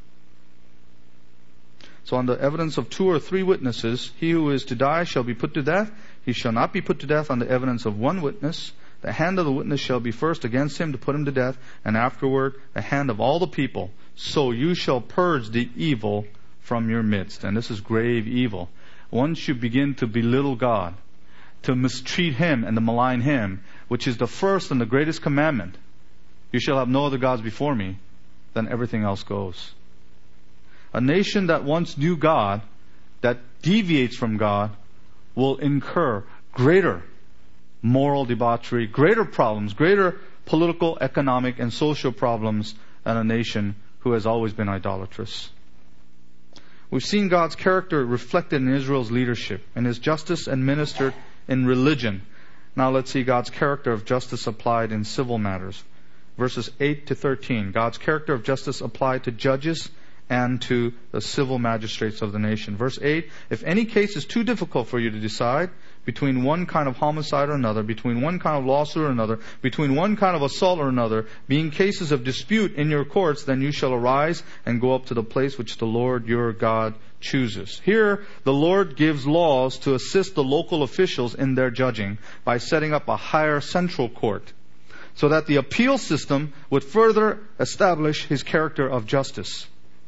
S1: So on the evidence of 2 or 3 witnesses, he who is to die shall be put to death. He shall not be put to death on the evidence of 1 witness. The hand of the witness shall be first against him to put him to death, and afterward the hand of all the people. So you shall purge the evil from your midst. And this is grave evil. Once you begin to belittle God, to mistreat Him and to malign Him, which is the first and the greatest commandment, you shall have no other gods before me, then everything else goes. A nation that once knew God, that deviates from God, will incur greater moral debauchery, greater problems, greater political, economic, and social problems than a nation who has always been idolatrous. We've seen God's character reflected in Israel's leadership and His justice administered in religion. Now let's see God's character of justice applied in civil matters. Verses 8 to 13. God's character of justice applied to judges and to the civil magistrates of the nation. Verse 8, if any case is too difficult for you to decide between one kind of homicide or another, between one kind of lawsuit or another, between one kind of assault or another, being cases of dispute in your courts, then you shall arise and go up to the place which the Lord your God chooses. Here, the Lord gives laws to assist the local officials in their judging by setting up a higher central court, so that the appeal system would further establish His character of justice.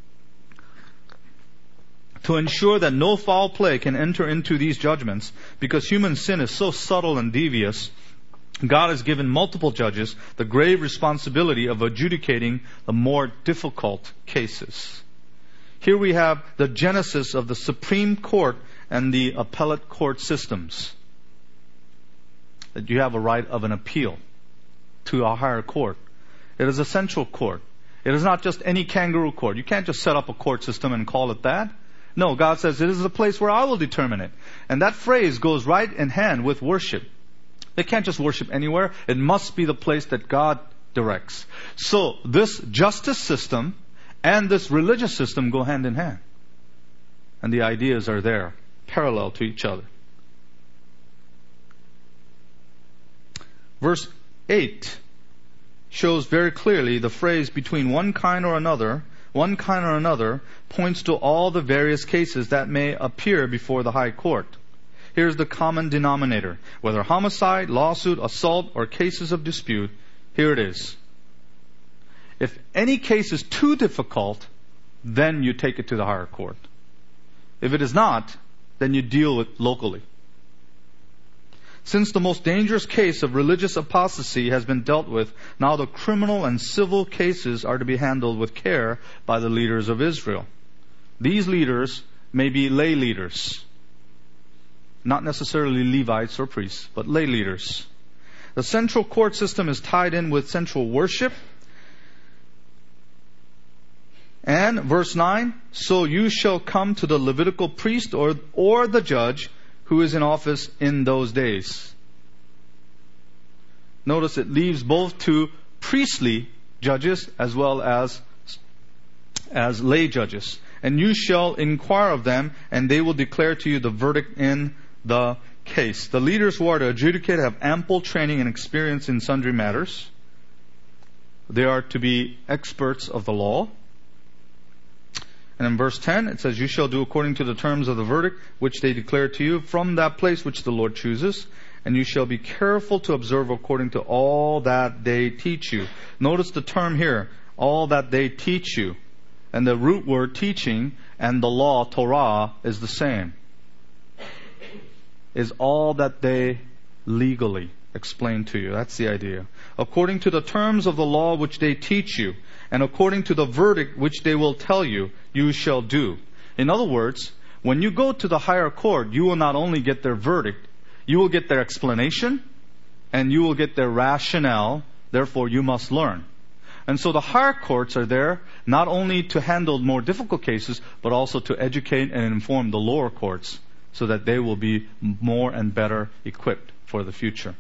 S1: To ensure that no foul play can enter into these judgments, because human sin is so subtle and devious, God has given multiple judges the grave responsibility of adjudicating the more difficult cases. Here we have the genesis of the Supreme Court and the appellate court systems. that you have a right of an appeal to a higher court. It is a central court. It is not just any kangaroo court. You can't just set up a court system and call it that. No, God says it is a place where I will determine it. And that phrase goes right in hand with worship. They can't just worship anywhere. It must be the place that God directs. So this justice system and this religious system go hand in hand. And the ideas are there, parallel to each other. Verse 8 shows very clearly the phrase between one kind or another points to all the various cases that may appear before the high court. Here's the common denominator. Whether homicide, lawsuit, assault, or cases of dispute, here it is. If any case is too difficult, then you take it to the higher court. If it is not, then you deal with it locally. Since the most dangerous case of religious apostasy has been dealt with, now the criminal and civil cases are to be handled with care by the leaders of Israel. These leaders may be lay leaders. Not necessarily Levites or priests, but lay leaders. The central court system is tied in with central worship. And verse 9, so you shall come to the Levitical priest or the judge who is in office in those days. Notice it leaves both to priestly judges as well as lay judges. And you shall inquire of them, and they will declare to you the verdict in the case. The leaders who are to adjudicate have ample training and experience in sundry matters. They are to be experts of the law. And in verse 10, it says, you shall do according to the terms of the verdict which they declare to you from that place which the Lord chooses. And you shall be careful to observe according to all that they teach you. Notice the term here, all that they teach you. And the root word teaching and the law, Torah, is the same. Is all that they legally explain to you. That's the idea. According to the terms of the law which they teach you, and according to the verdict which they will tell you, you shall do. In other words, when you go to the higher court, you will not only get their verdict, you will get their explanation, and you will get their rationale. Therefore, you must learn. And so the higher courts are there not only to handle more difficult cases, but also to educate and inform the lower courts so that they will be more and better equipped for the future.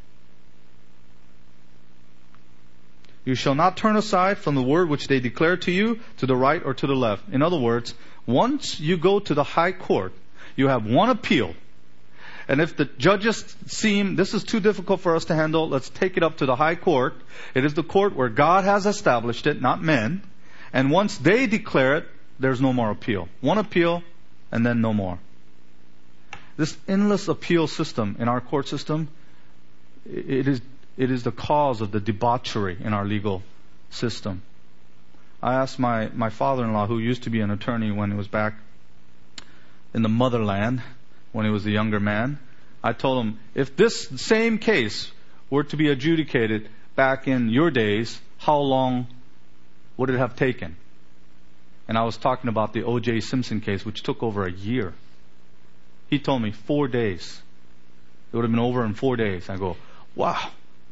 S1: You shall not turn aside from the word which they declare to you to the right or to the left. In other words, once you go to the high court, you have one appeal. And if the judges seem, this is too difficult for us to handle, let's take it up to the high court. It is the court where God has established it, not men. And once they declare it, there's no more appeal. One appeal, and then no more. This endless appeal system in our court system, it is the cause of the debauchery in our legal system. I asked my father-in-law, who used to be an attorney when he was back in the motherland, when he was a younger man, I told him, if this same case were to be adjudicated back in your days, how long would it have taken? And I was talking about the O.J. Simpson case, which took over a year. He told me 4 days. It would have been over in 4 days. I go, wow.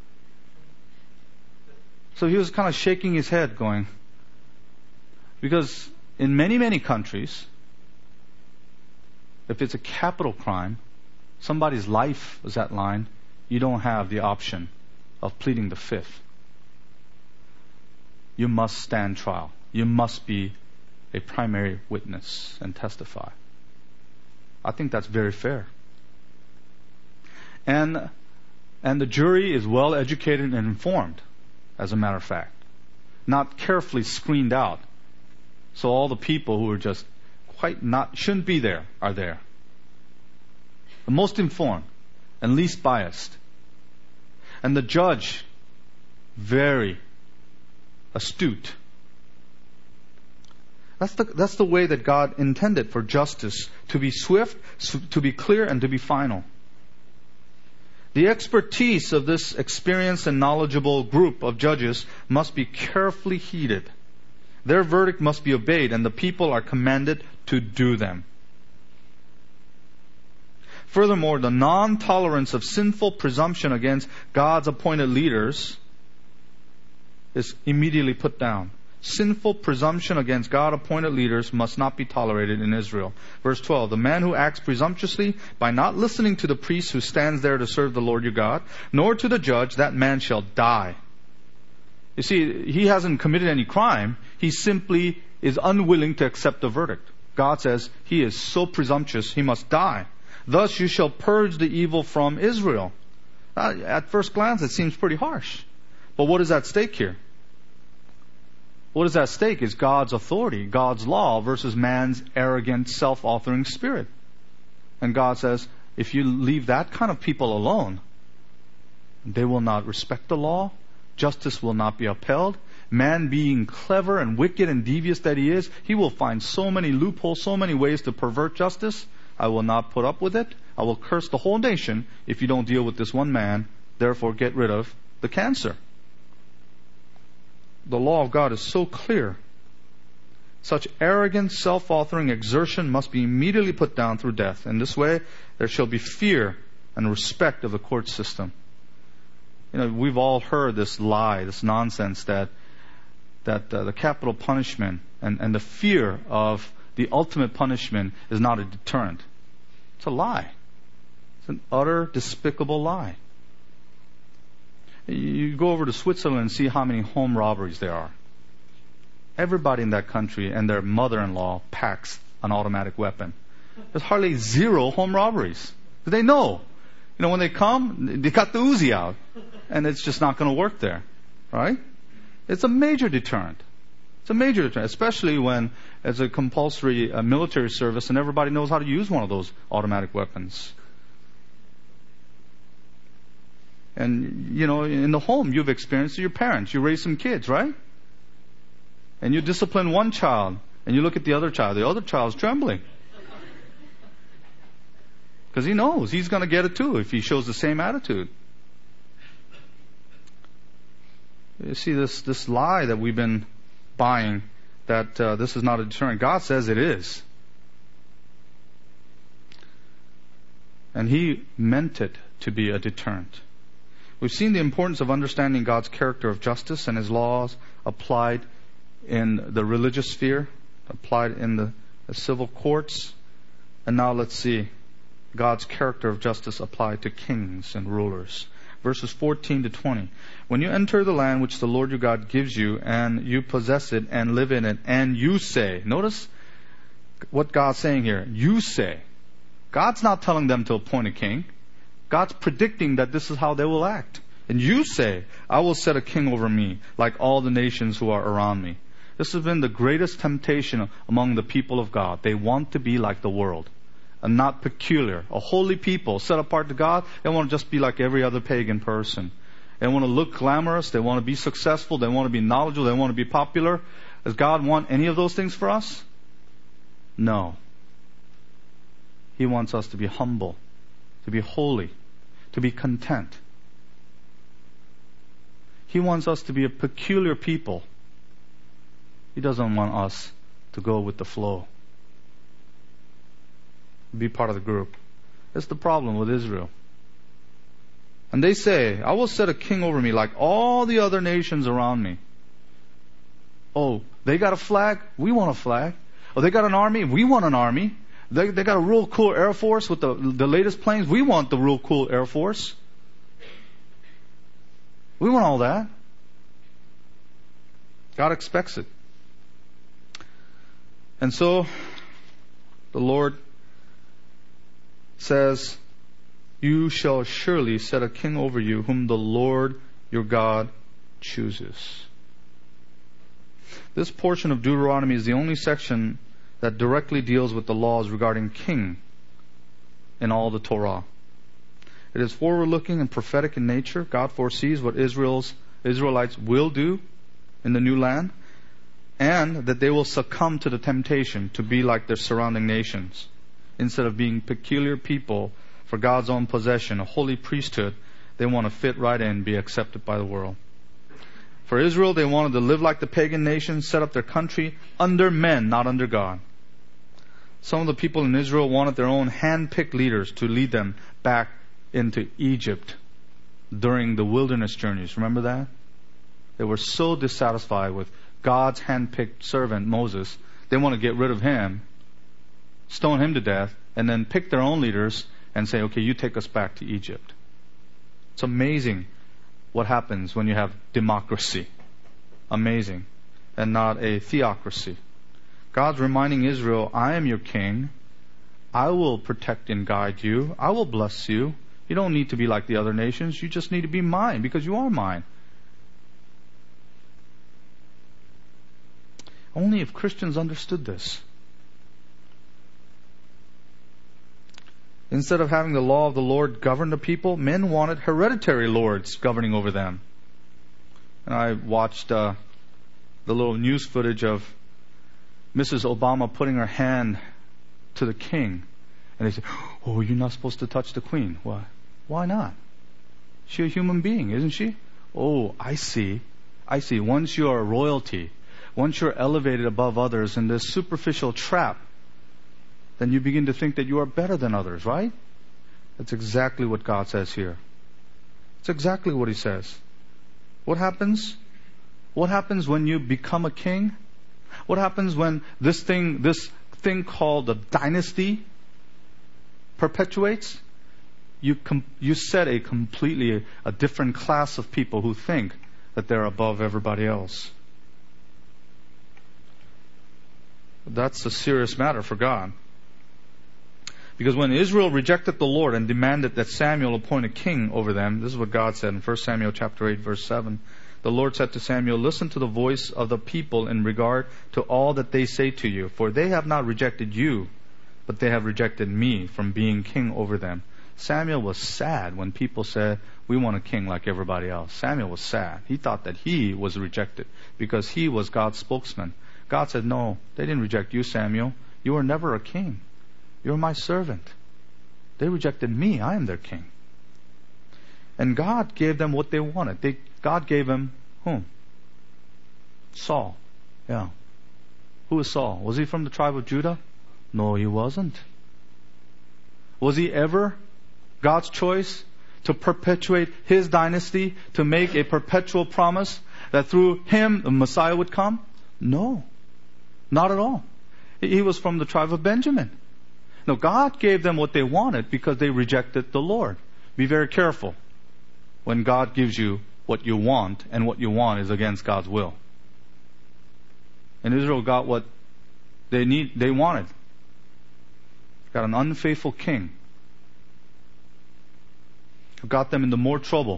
S1: So he was kind of shaking his head going, because in many, many countries, if it's a capital crime, somebody's life is at line, you don't have the option of pleading the fifth. You must stand trial. You must be a primary witness and testify. I think that's very fair. And the jury is well educated and informed, as a matter of fact. Not carefully screened out. So all the people who are just shouldn't be there are there. The most informed and least biased. And the judge, very astute. That's the way that God intended for justice, to be swift, to be clear, and to be final. The expertise of this experienced and knowledgeable group of judges must be carefully heeded. Their verdict must be obeyed, and the people are commanded to do them. Furthermore, the non-tolerance of sinful presumption against God's appointed leaders is immediately put down. Sinful presumption against God-appointed leaders must not be tolerated in Israel. Verse 12, the man who acts presumptuously by not listening to the priest who stands there to serve the Lord your God, nor to the judge, that man shall die. You see, he hasn't committed any crime. He simply is unwilling to accept the verdict. God says he is so presumptuous, he must die. Thus you shall purge the evil from Israel. At first glance, it seems pretty harsh. But what is at stake here? What is at stake is God's authority, God's law versus man's arrogant, self-authoring spirit. And God says, if you leave that kind of people alone, they will not respect the law. Justice will not be upheld. Man being clever and wicked and devious that he is, he will find so many loopholes, so many ways to pervert justice. I will not put up with it. I will curse the whole nation if you don't deal with this one man. Therefore, get rid of the cancer. The law of God is so clear. Such arrogant, self-authoring exertion must be immediately put down through death. In this way, there shall be fear and respect of the court system. We've all heard this lie, this nonsense that the capital punishment and the fear of the ultimate punishment is not a deterrent. It's a lie. It's an utter, despicable lie. You go over to Switzerland and see how many home robberies there are. Everybody in that country and their mother-in-law packs an automatic weapon. There's hardly zero home robberies. They know. When they come, they got the Uzi out. And it's just not going to work there. Right? It's a major deterrent. It's a major deterrent, especially when it's a compulsory military service and everybody knows how to use one of those automatic weapons. And, in the home, you've experienced your parents. You raise some kids, right? And you discipline one child, and you look at the other child. The other child's trembling. Because he knows he's going to get it too if he shows the same attitude. You see this lie that we've been buying, that this is not a deterrent. God says it is. And He meant it to be a deterrent. We've seen the importance of understanding God's character of justice and His laws applied in the religious sphere, applied in the civil courts. And now let's see God's character of justice applied to kings and rulers. Verses 14 to 20. When you enter the land which the Lord your God gives you, and you possess it and live in it, and you say, notice what God's saying here. You say. God's not telling them to appoint a king. God's predicting that this is how they will act. And you say, I will set a king over me, like all the nations who are around me. This has been the greatest temptation among the people of God. They want to be like the world, and not peculiar. A holy people, set apart to God. They want to just be like every other pagan person. They want to look glamorous. They want to be successful. They want to be knowledgeable. They want to be popular. Does God want any of those things for us? No. He wants us to be humble, to be holy, to be content. He wants us to be a peculiar people. He doesn't want us to go with the flow, be part of the group. That's the problem with Israel. And they say, I will set a king over me like all the other nations around me. Oh, they got a flag? We want a flag. Oh, they got an army? We want an army. They got a real cool Air Force with the latest planes. We want the real cool Air Force. We want all that. God expects it. And so, the Lord says, you shall surely set a king over you whom the Lord your God chooses. This portion of Deuteronomy is the only section that directly deals with the laws regarding king in all the Torah. It is forward-looking and prophetic in nature. God foresees what Israelites will do in the new land, and that they will succumb to the temptation to be like their surrounding nations. Instead of being peculiar people for God's own possession, a holy priesthood, they want to fit right in, be accepted by the world. For Israel, they wanted to live like the pagan nations, set up their country under men, not under God. Some of the people in Israel wanted their own hand-picked leaders to lead them back into Egypt during the wilderness journeys. Remember that? They were so dissatisfied with God's hand-picked servant, Moses. They want to get rid of him, stone him to death, and then pick their own leaders and say, okay, you take us back to Egypt. It's amazing what happens when you have democracy. Amazing. And not a theocracy. God's reminding Israel, I am your king. I will protect and guide you. I will bless you. You don't need to be like the other nations. You just need to be mine because you are mine. Only if Christians understood this. Instead of having the law of the Lord govern the people, men wanted hereditary lords governing over them. And I watched the little news footage of Mrs. Obama putting her hand to the king. And they said, oh, you're not supposed to touch the queen. Why? Why not? She's a human being, isn't she? Oh, I see. Once you are royalty, once you're elevated above others in this superficial trap, then you begin to think that you are better than others, right? That's exactly what God says here. It's exactly what He says. What happens? What happens when you become a king? What happens when this thing called a dynasty perpetuates? You set a completely a different class of people who think that they're above everybody else. That's a serious matter for God. Because when Israel rejected the Lord and demanded that Samuel appoint a king over them, this is what God said in 1 Samuel chapter 8, verse 7. The Lord said to Samuel, listen to the voice of the people in regard to all that they say to you, for they have not rejected you, but they have rejected me from being king over them. Samuel was sad when people said, we want a king like everybody else. Samuel was sad. He thought that he was rejected because he was God's spokesman. God said, no, they didn't reject you, Samuel. You were never a king. You're my servant. They rejected me. I am their king. And God gave them what they wanted. God gave them whom? Saul. Yeah. Who is Saul? Was he from the tribe of Judah? No, he wasn't. Was he ever God's choice to perpetuate His dynasty, to make a perpetual promise that through him the Messiah would come? No. Not at all. He was from the tribe of Benjamin. No, God gave them what they wanted because they rejected the Lord. Be very careful when God gives you what you want and what you want is against God's will. And Israel got what they wanted. Got an unfaithful king who got them into more trouble.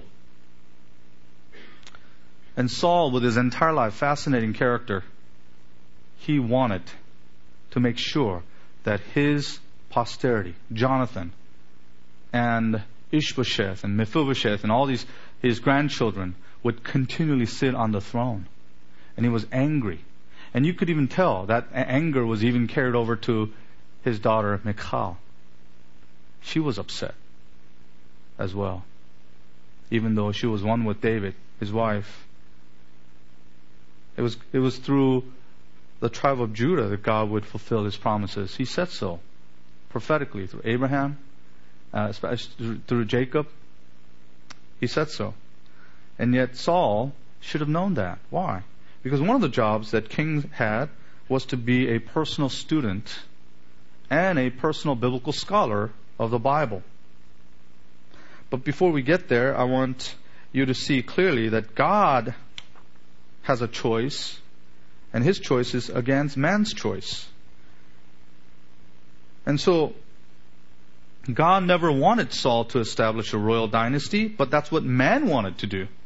S1: And Saul, with his entire life, fascinating character, he wanted to make sure that his posterity, Jonathan and Ishbosheth and Mephibosheth and all his grandchildren would continually sit on the throne. And he was angry. And you could even tell that anger was even carried over to his daughter Michal. She was upset as well, even though she was one with David, his wife. It was through the tribe of Judah that God would fulfill His promises. He said so prophetically through Abraham, especially through Jacob. He said so. And yet Saul should have known that. Why? Because one of the jobs that kings had was to be a personal student and a personal biblical scholar of the Bible. But before we get there, I want you to see clearly that God has a choice, and His choice is against man's choice. And so, God never wanted Saul to establish a royal dynasty, but that's what man wanted to do.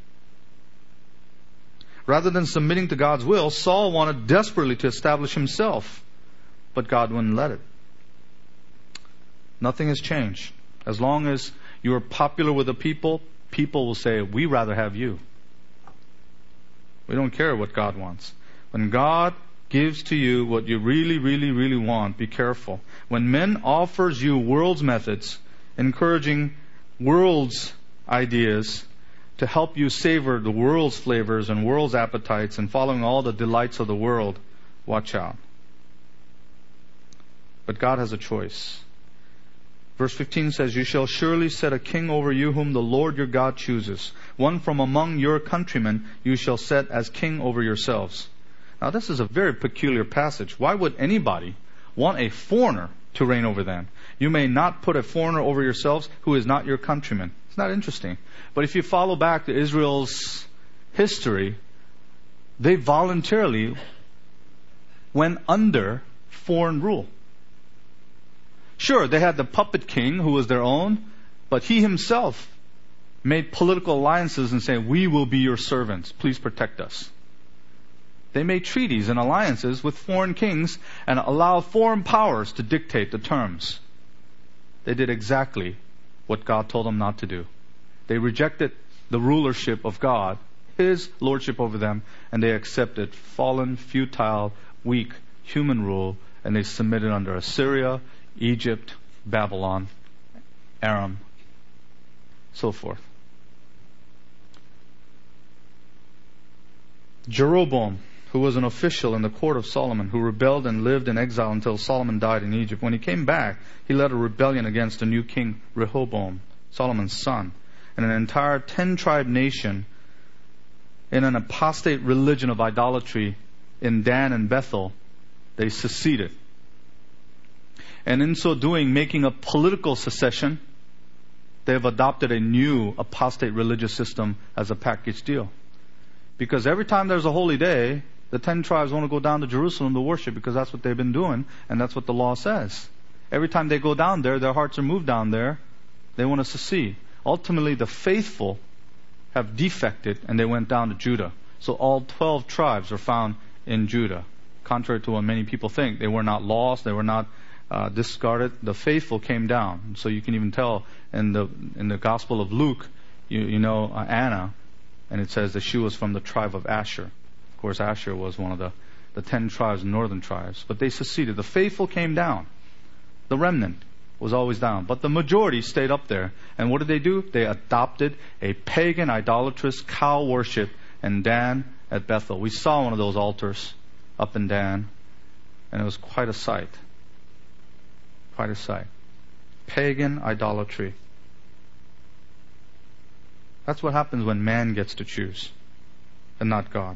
S1: Rather than submitting to God's will, Saul wanted desperately to establish himself, but God wouldn't let it. Nothing has changed. As long as you are popular with the people, people will say, we rather have you. We don't care what God wants. When God gives to you what you really, really, really want, be careful. When men offers you world's methods, encouraging world's ideas to help you savor the world's flavors and world's appetites and following all the delights of the world, watch out. But God has a choice. Verse 15 says, "You shall surely set a king over you whom the Lord your God chooses. One from among your countrymen you shall set as king over yourselves." Now this is a very peculiar passage. Why would anybody want a foreigner to reign over them? You may not put a foreigner over yourselves who is not your countryman. It's not interesting. But if you follow back to Israel's history, they voluntarily went under foreign rule. Sure, they had the puppet king who was their own, but he himself made political alliances and said, "We will be your servants. Please protect us." They made treaties and alliances with foreign kings and allowed foreign powers to dictate the terms. They did exactly what God told them not to do. They rejected the rulership of God, His lordship over them, and they accepted fallen, futile, weak human rule, and they submitted under Assyria, Egypt, Babylon, Aram, so forth. Jeroboam, who was an official in the court of Solomon, who rebelled and lived in exile until Solomon died in Egypt. When he came back, he led a rebellion against the new king Rehoboam, Solomon's son, and an entire 10-tribe nation in an apostate religion of idolatry in Dan and Bethel. They seceded. And in so doing, making a political secession, they have adopted a new apostate religious system as a package deal. Because every time there's a holy day, the 10 tribes want to go down to Jerusalem to worship, because that's what they've been doing, and that's what the law says. Every time they go down there, their hearts are moved down there. They want to secede. Ultimately, the faithful have defected, and they went down to Judah. So all 12 tribes are found in Judah. Contrary to what many people think, they were not lost, they were not discarded. The faithful came down. So you can even tell in the Gospel of Luke, you know Anna, and it says that she was from the tribe of Asher. Of course, Asher was one of the 10 tribes, northern tribes. But they seceded. The faithful came down. The remnant was always down. But the majority stayed up there. And what did they do? They adopted a pagan, idolatrous cow worship in Dan at Bethel. We saw one of those altars up in Dan, and it was quite a sight. Quite a sight. Pagan idolatry. That's what happens when man gets to choose, and not God.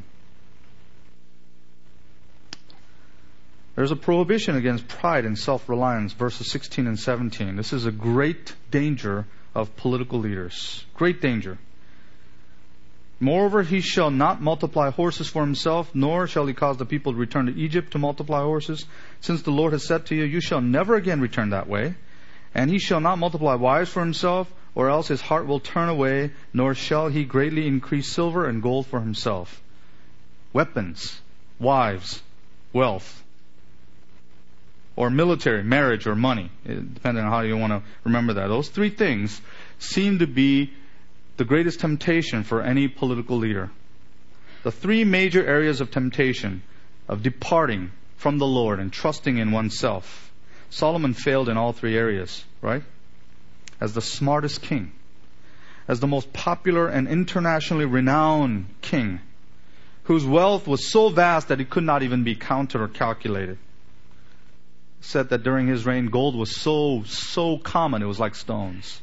S1: There's a prohibition against pride and self-reliance, verses 16 and 17. This is a great danger of political leaders. Great danger. "Moreover, he shall not multiply horses for himself, nor shall he cause the people to return to Egypt to multiply horses. Since the Lord has said to you, you shall never again return that way. And he shall not multiply wives for himself, or else his heart will turn away, nor shall he greatly increase silver and gold for himself." Weapons, wives, wealth, or military, marriage, or money, depending on how you want to remember that. Those three things seem to be the greatest temptation for any political leader. The three major areas of temptation, of departing from the Lord and trusting in oneself. Solomon failed in all three areas, right? As the smartest king, as the most popular and internationally renowned king, whose wealth was so vast that it could not even be counted or calculated. Said that during his reign, gold was so common, it was like stones.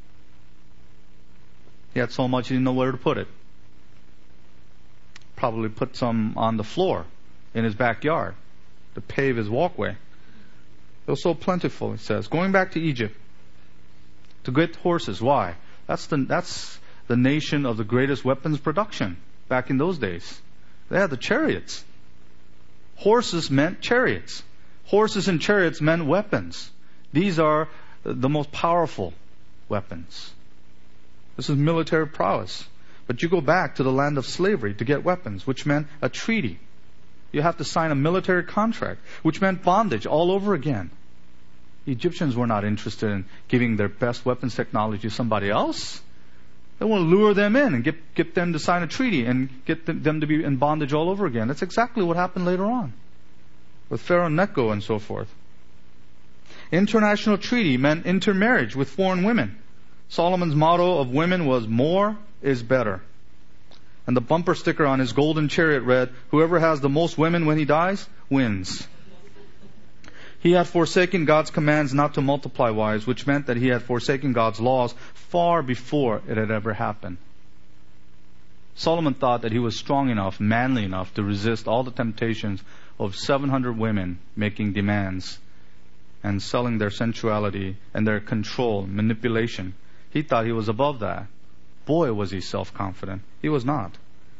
S1: He had so much he didn't know where to put it. Probably put some on the floor in his backyard to pave his walkway. It was so plentiful, it says. Going back to Egypt to get horses. Why? That's the nation of the greatest weapons production back in those days. They had the chariots. Horses meant chariots. Horses and chariots meant weapons. These are the most powerful weapons. This is military prowess. But you go back to the land of slavery to get weapons, which meant a treaty. You have to sign a military contract, which meant bondage all over again. The Egyptians were not interested in giving their best weapons technology to somebody else. They want to lure them in and get them to sign a treaty and get them to be in bondage all over again. That's exactly what happened later on with Pharaoh Necho and so forth. International treaty meant intermarriage with foreign women. Solomon's motto of women was more is better. And the bumper sticker on his golden chariot read, "Whoever has the most women when he dies, wins." He had forsaken God's commands not to multiply wives, which meant that he had forsaken God's laws far before it had ever happened. Solomon thought that he was strong enough, manly enough to resist all the temptations of 700 women making demands and selling their sensuality and their control, manipulation. He thought he was above that. Boy, was he self-confident. He was not.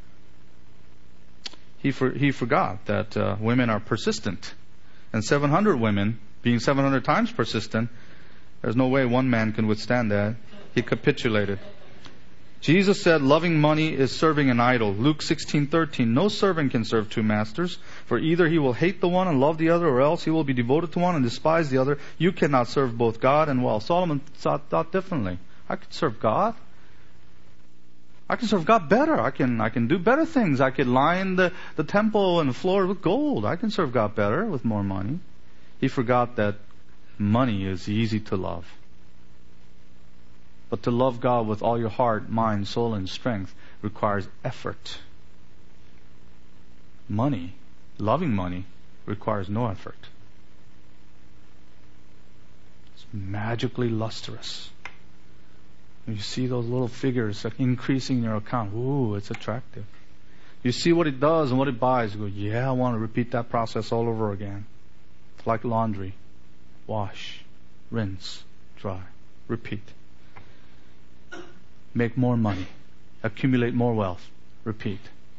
S1: He forgot that women are persistent. And 700 women, being 700 times persistent, there's no way one man can withstand that. He capitulated. Jesus said, loving money is serving an idol. Luke 16:13, no servant can serve two masters, for either he will hate the one and love the other, or else he will be devoted to one and despise the other. You cannot serve both God and wealth. Solomon thought differently. I could serve God. I can serve God better. I can do better things. I could line the temple and the floor with gold. I can serve God better with more money. He forgot that money is easy to love. But to love God with all your heart, mind, soul, and strength requires effort. Loving money, requires no effort. It's magically lustrous. You see those little figures increasing in your account. Ooh, it's attractive. You see what it does and what it buys. You go, yeah, I want to repeat that process all over again. It's like laundry. Wash, rinse, dry, repeat. Make more money. Accumulate more wealth. Repeat.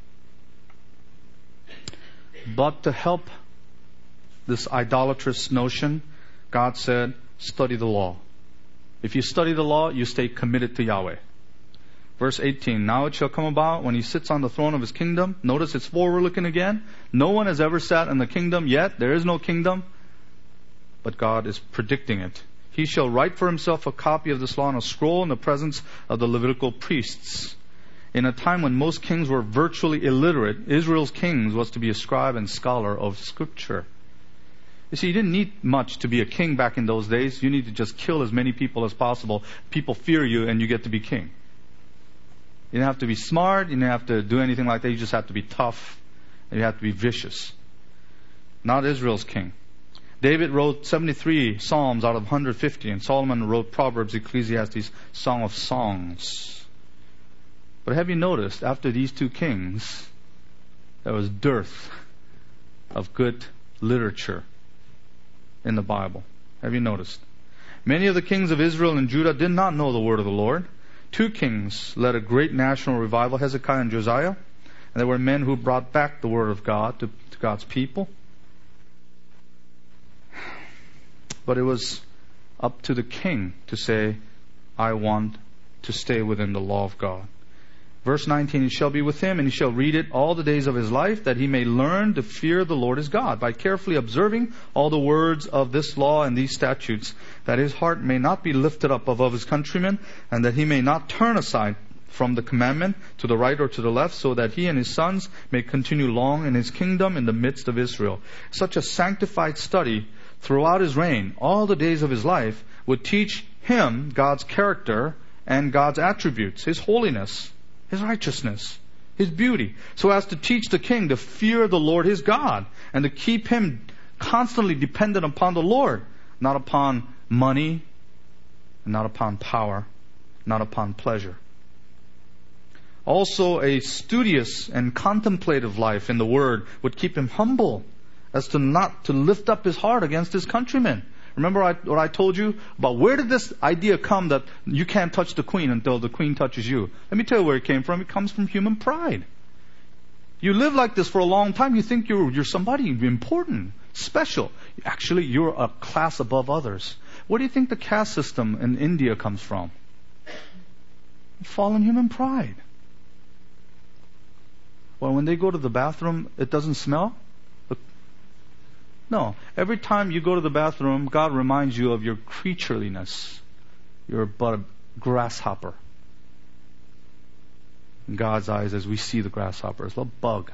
S1: But to help this idolatrous notion, God said, study the law. If you study the law, you stay committed to Yahweh. Verse 18, now it shall come about when he sits on the throne of his kingdom. Notice it's forward looking again. No one has ever sat in the kingdom yet. There is no kingdom. But God is predicting it. He shall write for himself a copy of this law on a scroll in the presence of the Levitical priests. In a time when most kings were virtually illiterate, Israel's king was to be a scribe and scholar of Scripture. You see, you didn't need much to be a king back in those days. You need to just kill as many people as possible. People fear you and you get to be king. You didn't have to be smart. You didn't have to do anything like that. You just have to be tough. And you have to be vicious. Not Israel's king. David wrote 73 Psalms out of 150, and Solomon wrote Proverbs, Ecclesiastes, Song of Songs. But have you noticed, after these two kings, there was dearth of good literature in the Bible? Have you noticed? Many of the kings of Israel and Judah did not know the word of the Lord. Two kings led a great national revival, Hezekiah and Josiah. And there were men who brought back the word of God to God's people. But it was up to the king to say, I want to stay within the law of God. Verse 19, he shall be with him, and he shall read it all the days of his life, that he may learn to fear the Lord his God, by carefully observing all the words of this law and these statutes, that his heart may not be lifted up above his countrymen, and that he may not turn aside from the commandment to the right or to the left, so that he and his sons may continue long in his kingdom in the midst of Israel. Such a sanctified study throughout his reign, all the days of his life, would teach him God's character and God's attributes, his holiness, his righteousness, his beauty, so as to teach the king to fear the Lord his God and to keep him constantly dependent upon the Lord, not upon money, not upon power, not upon pleasure. Also, a studious and contemplative life in the Word would keep him humble, as to not to lift up his heart against his countrymen. Remember what I told you about where did this idea come that you can't touch the queen until the queen touches you? Let me tell you where it came from. It comes from human pride. You live like this for a long time. You think you're somebody important, special. Actually, you're a class above others. Where do you think the caste system in India comes from? Fallen human pride. Well, when they go to the bathroom, it doesn't smell? No. Every time you go to the bathroom, God reminds you of your creatureliness. You're but a grasshopper. In God's eyes, as we see the grasshopper, it's a little bug.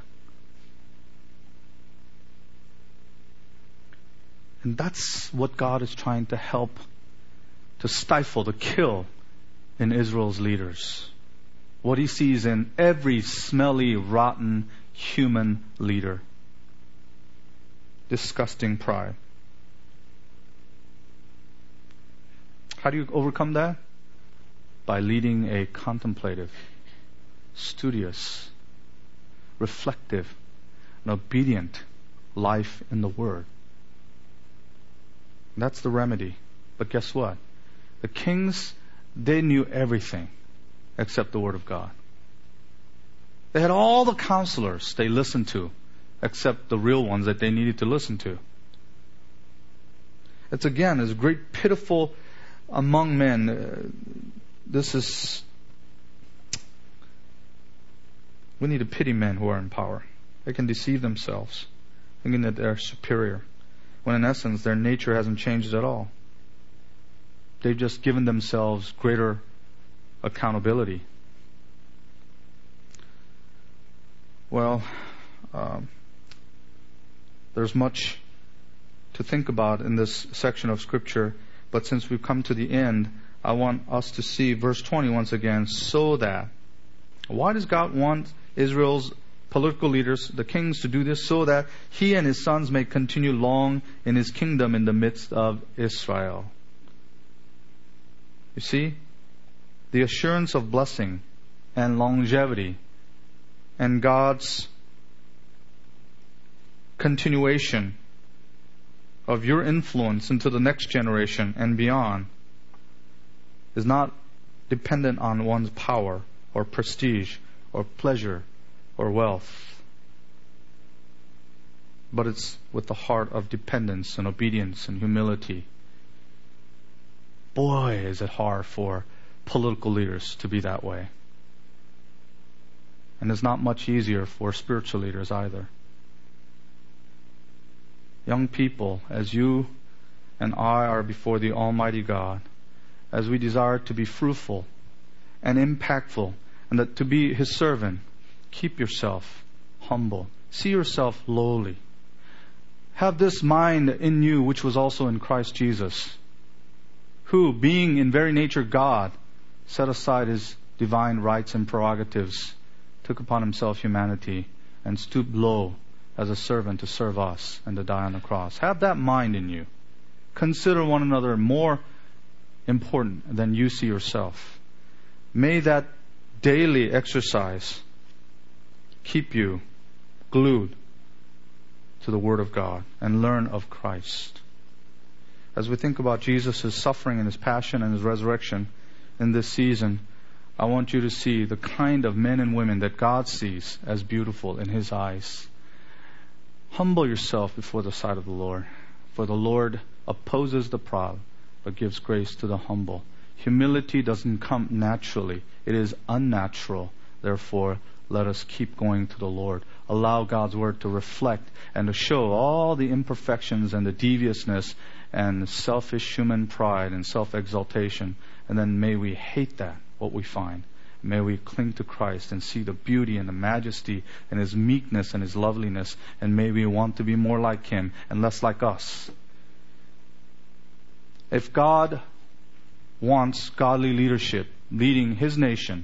S1: And that's what God is trying to help to stifle, to kill in Israel's leaders. What He sees in every smelly, rotten human leader. Disgusting pride. How do you overcome that? By leading a contemplative, studious, reflective, and obedient life in the Word. That's the remedy. But guess what? The kings, they knew everything except the Word of God. They had all the counselors they listened to except the real ones that they needed to listen to. It's again, is great pitiful among men. We need to pity men who are in power. They can deceive themselves, thinking that they're superior, when in essence their nature hasn't changed at all. They've just given themselves greater accountability. Well, there's much to think about in this section of Scripture, but since we've come to the end, I want us to see verse 20 once again. So that, why does God want Israel's political leaders, the kings, to do this? So that He and His sons may continue long in His kingdom in the midst of Israel. You see, the assurance of blessing and longevity and God's continuation of your influence into the next generation and beyond is not dependent on one's power or prestige or pleasure or wealth, but it's with the heart of dependence and obedience and humility. Boy, is it hard for political leaders to be that way. And it's not much easier for spiritual leaders either. Young people, as you and I are before the Almighty God, as we desire to be fruitful and impactful, and that to be His servant, keep yourself humble. See yourself lowly. Have this mind in you which was also in Christ Jesus, who, being in very nature God, set aside His divine rights and prerogatives, took upon Himself humanity, and stooped low as a servant to serve us and to die on the cross. Have that mind in you. Consider one another more important than you see yourself. May that daily exercise keep you glued to the Word of God and learn of Christ. As we think about Jesus' suffering and His passion and His resurrection in this season, I want you to see the kind of men and women that God sees as beautiful in His eyes. Humble yourself before the sight of the Lord, for the Lord opposes the proud, but gives grace to the humble. Humility doesn't come naturally. It is unnatural. Therefore, let us keep going to the Lord. Allow God's Word to reflect and to show all the imperfections and the deviousness and selfish human pride and self-exaltation. And then may we hate that, what we find. May we cling to Christ and see the beauty and the majesty and His meekness and His loveliness. And may we want to be more like Him and less like us. If God wants godly leadership, leading His nation,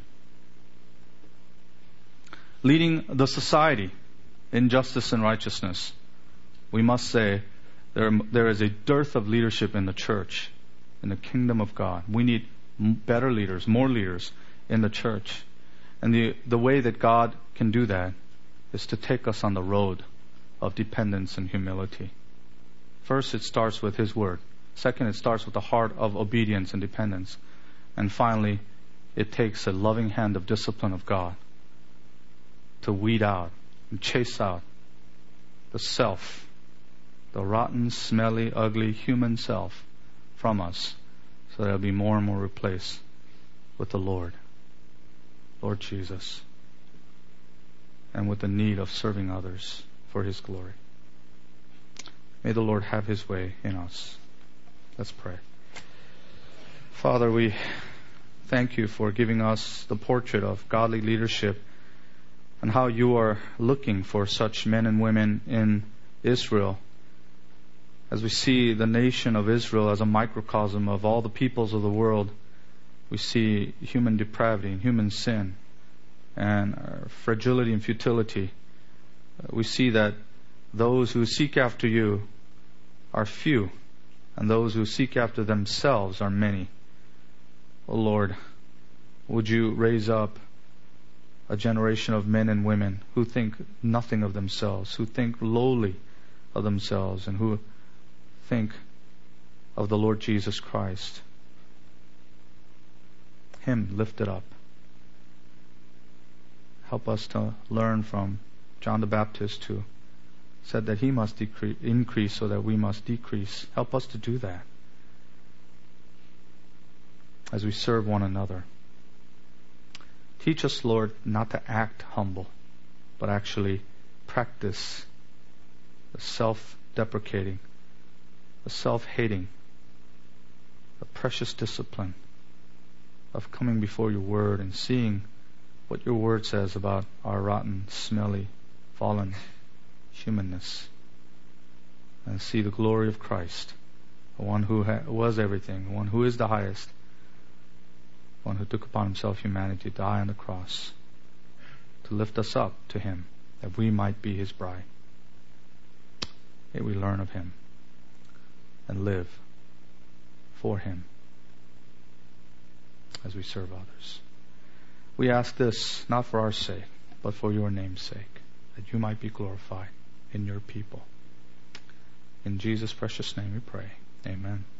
S1: leading the society in justice and righteousness, we must say there is a dearth of leadership in the church, in the kingdom of God. We need better leaders, more leaders in the church. And the way that God can do that is to take us on the road of dependence and humility. First, it starts with His Word. Second, it starts with the heart of obedience and dependence. And finally, it takes a loving hand of discipline of God to weed out and chase out the self, the rotten, smelly, ugly human self from us, so that it'll be more and more replaced with the Lord Jesus, and with the need of serving others for His glory. May the Lord have His way in us. Let's pray. Father, we thank You for giving us the portrait of godly leadership and how You are looking for such men and women in Israel. As we see the nation of Israel as a microcosm of all the peoples of the world, we see human depravity and human sin and fragility and futility. We see that those who seek after You are few, and those who seek after themselves are many. O Lord, would you raise up a generation of men and women who think nothing of themselves, who think lowly of themselves, and who think of the Lord Jesus Christ. Him lifted up. Help us to learn from John the Baptist, who said that he must increase so that we must decrease. Help us to do that as we serve one another. Teach us, Lord, not to act humble, but actually practice the self-deprecating, the self-hating, the precious discipline of coming before your word and seeing what your word says about our rotten, smelly, fallen humanness, and see the glory of Christ, the one who was everything, the one who is the highest, the one who took upon himself humanity to die on the cross, to lift us up to him, that we might be his bride. May we learn of him and live for him as we serve others. We ask this not for our sake, but for your name's sake, that you might be glorified in your people. In Jesus' precious name we pray. Amen.